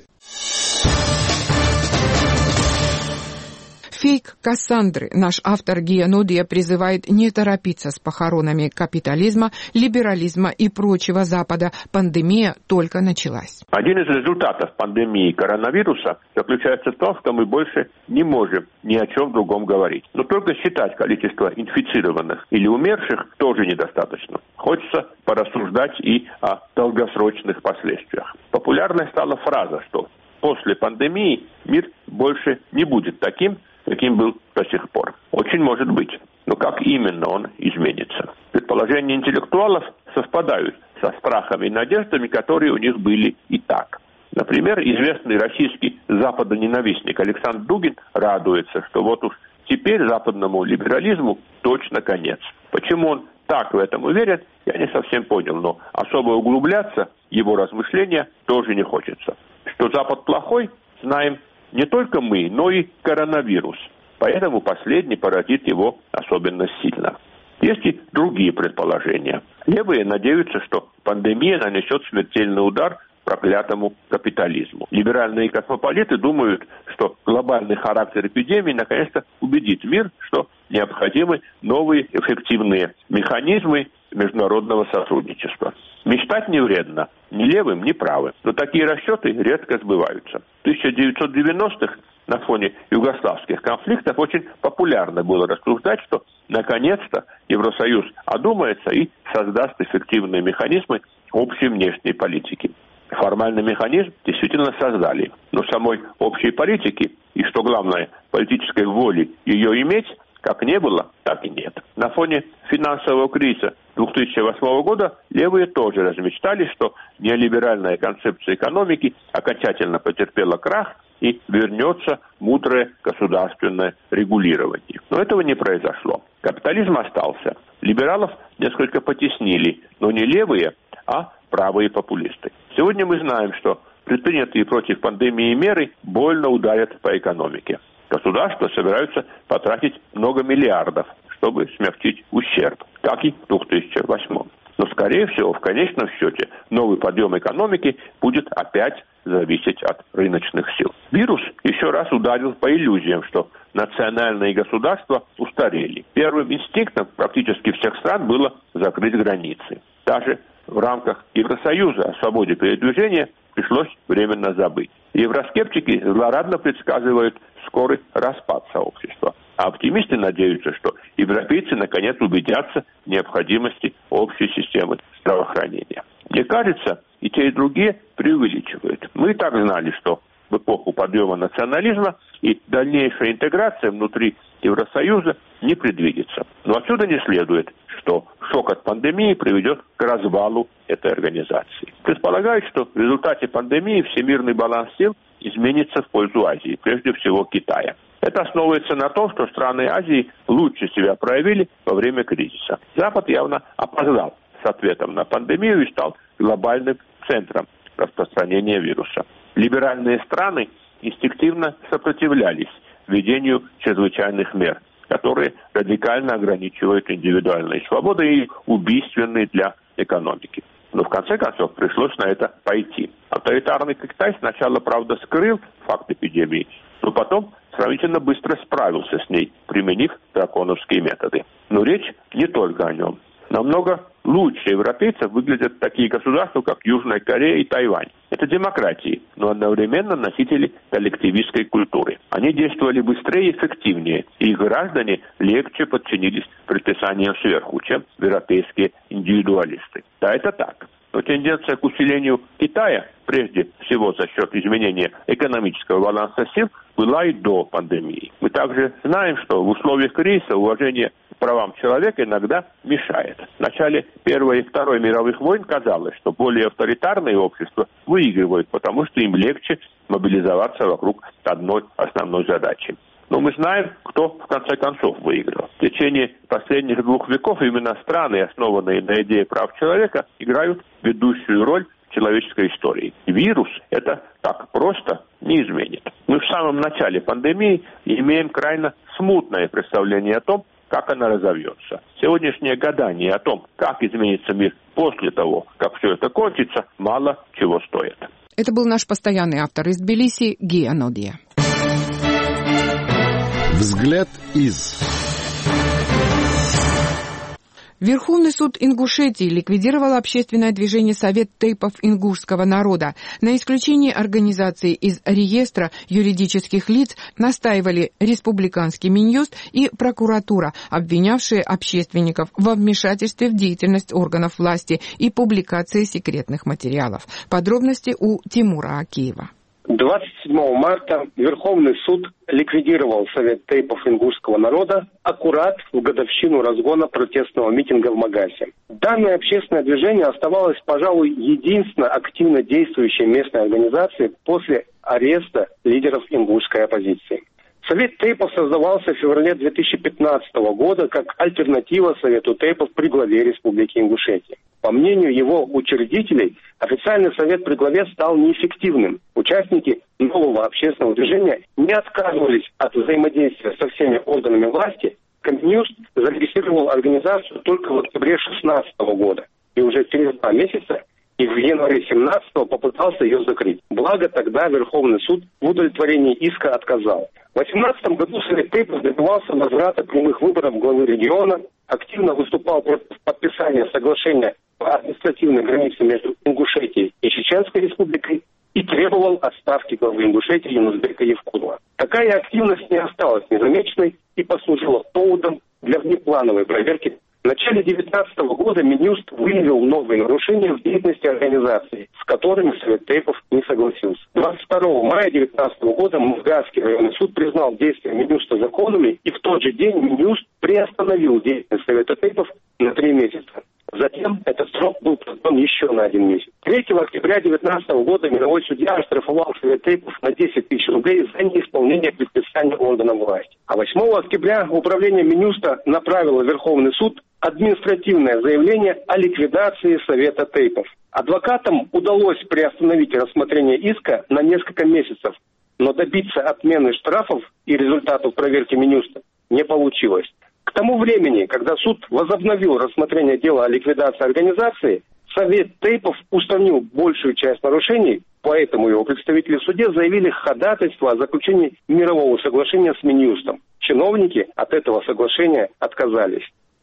Фейк Кассандры. Наш автор Гия Нодия призывает не торопиться с похоронами капитализма, либерализма и прочего Запада. Пандемия только началась. Один из результатов пандемии коронавируса заключается в том, что мы больше не можем ни о чем другом говорить. Но только считать количество инфицированных или умерших тоже недостаточно. Хочется порассуждать и о долгосрочных последствиях. Популярной стала фраза, что после пандемии мир больше не будет таким, каким был до сих пор. Очень может быть. Но как именно он изменится? Предположения интеллектуалов совпадают со страхами и надеждами, которые у них были и так. Например, известный российский западоненавистник Александр Дугин радуется, что вот уж теперь западному либерализму точно конец. Почему он так в этом уверен, я не совсем понял, но особо углубляться его размышления тоже не хочется. Что Запад плохой, знаем не только мы, но и коронавирус. Поэтому последний поразит его особенно сильно. Есть и другие предположения. Левые надеются, что пандемия нанесет смертельный удар проклятому капитализму. Либеральные космополиты думают, что глобальный характер эпидемии наконец-то убедит мир, что необходимы новые эффективные механизмы международного сотрудничества. Мечтать не вредно, ни левым, ни правым. Но такие расчеты редко сбываются. В тысяча девятьсот девяностых на фоне югославских конфликтов очень популярно было рассуждать, что наконец-то Евросоюз одумается и создаст эффективные механизмы общей внешней политики. Формальный механизм действительно создали, но самой общей политики и, что главное, политической воли ее иметь как не было, так и нет. На фоне финансового кризиса две тысячи восьмого года левые тоже размечтали, что неолиберальная концепция экономики окончательно потерпела крах и вернется мудрое государственное регулирование. Но этого не произошло. Капитализм остался. Либералов несколько потеснили, но не левые, а правые популисты. Сегодня мы знаем, что предпринятые против пандемии меры больно ударят по экономике. Государства собираются потратить много миллиардов, чтобы смягчить ущерб, как и в две тысячи восьмом. Но, скорее всего, в конечном счете, новый подъем экономики будет опять зависеть от рыночных сил. Вирус еще раз ударил по иллюзиям, что национальные государства устарели. Первым инстинктом практически всех стран было закрыть границы. Даже в рамках Евросоюза о свободе передвижения пришлось временно забыть. Евроскептики злорадно предсказывают скорый распад сообщества. А оптимисты надеются, что европейцы наконец убедятся в необходимости общей системы здравоохранения. Мне кажется, и те, и другие преувеличивают. Мы и так знали, что в эпоху подъема национализма и дальнейшая интеграция внутри Евросоюза не предвидится. Но отсюда не следует, что шок от пандемии приведет к развалу этой организации. Предполагают, что в результате пандемии всемирный баланс сил изменится в пользу Азии, прежде всего Китая. Это основывается на том, что страны Азии лучше себя проявили во время кризиса. Запад явно опоздал с ответом на пандемию и стал глобальным центром распространения вируса. Либеральные страны инстинктивно сопротивлялись введению чрезвычайных мер, которые радикально ограничивают индивидуальные свободы и убийственны для экономики. Но в конце концов пришлось на это пойти. Авторитарный Китай сначала, правда, скрыл факт эпидемии, но потом сравнительно быстро справился с ней, применив драконовские методы. Но речь не только о нем. Намного лучше европейцев выглядят такие государства, как Южная Корея и Тайвань. Это демократии, но одновременно носители коллективистской культуры. Они действовали быстрее и эффективнее, и их граждане легче подчинились предписаниям сверху, чем европейские индивидуалисты. Да, это так. Но тенденция к усилению Китая, прежде всего за счет изменения экономического баланса сил, была и до пандемии. Мы также знаем, что в условиях кризиса уважение к правам человека иногда мешает. В начале Первой и Второй мировых войн казалось, что более авторитарные общества выигрывают, потому что им легче мобилизоваться вокруг одной основной задачи. Но мы знаем, кто в конце концов выиграл. В течение последних двух веков именно страны, основанные на идее прав человека, играют ведущую роль в человеческой истории. Вирус это так просто не изменит. Мы в самом начале пандемии имеем крайне смутное представление о том, как она разовьется. Сегодняшнее гадание о том, как изменится мир после того, как все это кончится, мало чего стоит. Это был наш постоянный автор из Тбилиси Ги Анодия. Взгляд из... Верховный суд Ингушетии ликвидировал общественное движение «Совет тейпов ингушского народа». На исключение организации из реестра юридических лиц настаивали республиканский Минюст и прокуратура, обвинявшие общественников во вмешательстве в деятельность органов власти и публикации секретных материалов. Подробности у Тимура Акиева. двадцать седьмого марта Верховный суд ликвидировал Совет тейпов ингушского народа аккурат в годовщину разгона протестного митинга в Магасе. Данное общественное движение оставалось, пожалуй, единственно активно действующей местной организацией после ареста лидеров ингушской оппозиции. Совет тейпов создавался в феврале две тысячи пятнадцатого года как альтернатива Совету тейпов при главе Республики Ингушетия. По мнению его учредителей, официальный совет при главе стал неэффективным. Участники нового общественного движения не отказывались от взаимодействия со всеми органами власти. Коммюнист зарегистрировал организацию только в октябре две тысячи шестнадцатого года. И уже через два месяца и в январе две тысячи семнадцатого попытался ее закрыть. Благо тогда Верховный суд в удовлетворении иска отказал. В две тысячи восемнадцатом году Совет тейпов добивался возврата прямых выборов главы региона, активно выступал против подписания соглашения по административной границе между Ингушетией и Чеченской республикой и требовал отставки главы Ингушетии Юнусбека Евкурова. Такая активность не осталась незамеченной и послужила поводом для внеплановой проверки. В начале две тысячи девятнадцатого года Минюст выявил новые нарушения в деятельности организации, с которыми Совет тейпов не согласился. двадцать второго мая две тысячи девятнадцатого года Музгасский районный суд признал действия Минюста законными, и в тот же день Минюст приостановил деятельность Совета тейпов на три месяца. Затем этот срок был продлен еще на один месяц. третьего октября две тысячи девятнадцатого года мировой судья оштрафовал Совет тейпов на десять тысяч рублей за неисполнение предписания органов власти. А восьмого октября управление Минюста направило в Верховный суд административное заявление о ликвидации Совета тейпов. Адвокатам удалось приостановить рассмотрение иска на несколько месяцев, но добиться отмены штрафов и результатов проверки Минюста не получилось. К тому времени, когда суд возобновил рассмотрение дела о ликвидации организации, Совет тейпов устранил большую часть нарушений, поэтому его представители в суде заявили ходатайство о заключении мирового соглашения с Минюстом. Чиновники от этого соглашения отказались.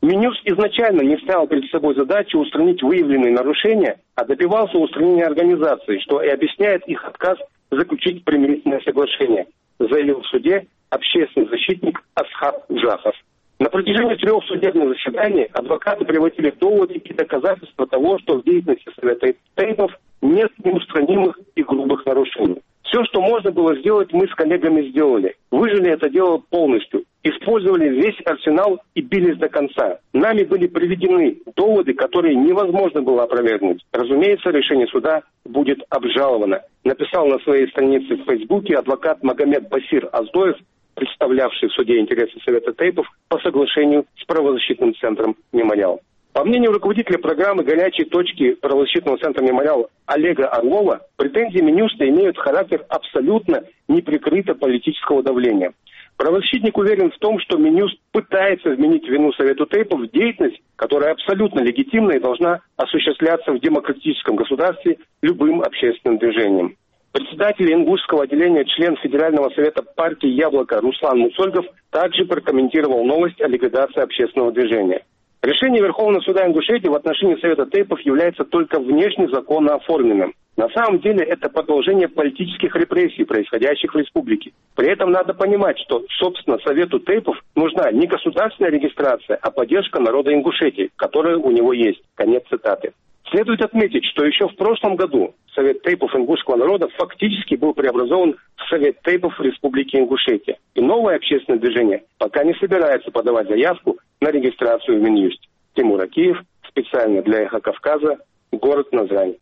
Минюст изначально не ставил перед собой задачу устранить выявленные нарушения, а добивался устранения организации, что и объясняет их отказ заключить примирительное соглашение, заявил в суде общественный защитник Асхаб Джахов. На протяжении трех судебных заседаний адвокаты приводили доводы и доказательства того, что в деятельности Совета Тейпов нет неустранимых и грубых нарушений. Все, что можно было сделать, мы с коллегами сделали. Выжили это дело полностью. Использовали весь арсенал и бились до конца. Нами были приведены доводы, которые невозможно было опровергнуть. Разумеется, решение суда будет обжаловано. Написал на своей странице в Фейсбуке адвокат Магомед Басир Аздоев, представлявший в суде интересы Совета Тейпов по соглашению с правозащитным центром «Мемориал». По мнению руководителя программы «Горячие точки» правозащитного центра «Мемориал» Олега Орлова, претензии Минюста имеют характер абсолютно неприкрытого политического давления. Правозащитник уверен в том, что Минюст пытается вменить вину Совету Тейпов в деятельность, которая абсолютно легитимна и должна осуществляться в демократическом государстве любым общественным движением. Председатель ингушского отделения, член Федерального совета партии «Яблоко» Руслан Мусольгов также прокомментировал новость о ликвидации общественного движения. Решение Верховного суда Ингушетии в отношении Совета Тейпов является только внешне законно оформленным. На самом деле это продолжение политических репрессий, происходящих в республике. При этом надо понимать, что, собственно, Совету Тейпов нужна не государственная регистрация, а поддержка народа Ингушетии, которая у него есть. Конец цитаты. Следует отметить, что еще в прошлом году Совет Тейпов ингушского народа фактически был преобразован в Совет Тейпов Республики Ингушетия. И новое общественное движение пока не собирается подавать заявку на регистрацию в Минюсте. Тимур Акиев, специально для «Эхо Кавказа», город Назрань.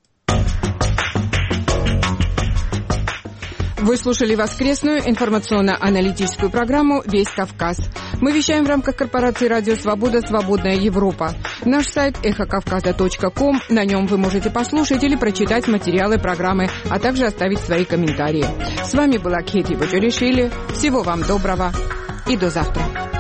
Вы слушали воскресную информационно-аналитическую программу «Весь Кавказ». Мы вещаем в рамках корпорации «Радио Свобода. Свободная Европа». Наш сайт эхо кавказа точка ком. На нем вы можете послушать или прочитать материалы программы, а также оставить свои комментарии. С вами была Кети Бочеришвили. Всего вам доброго и до завтра.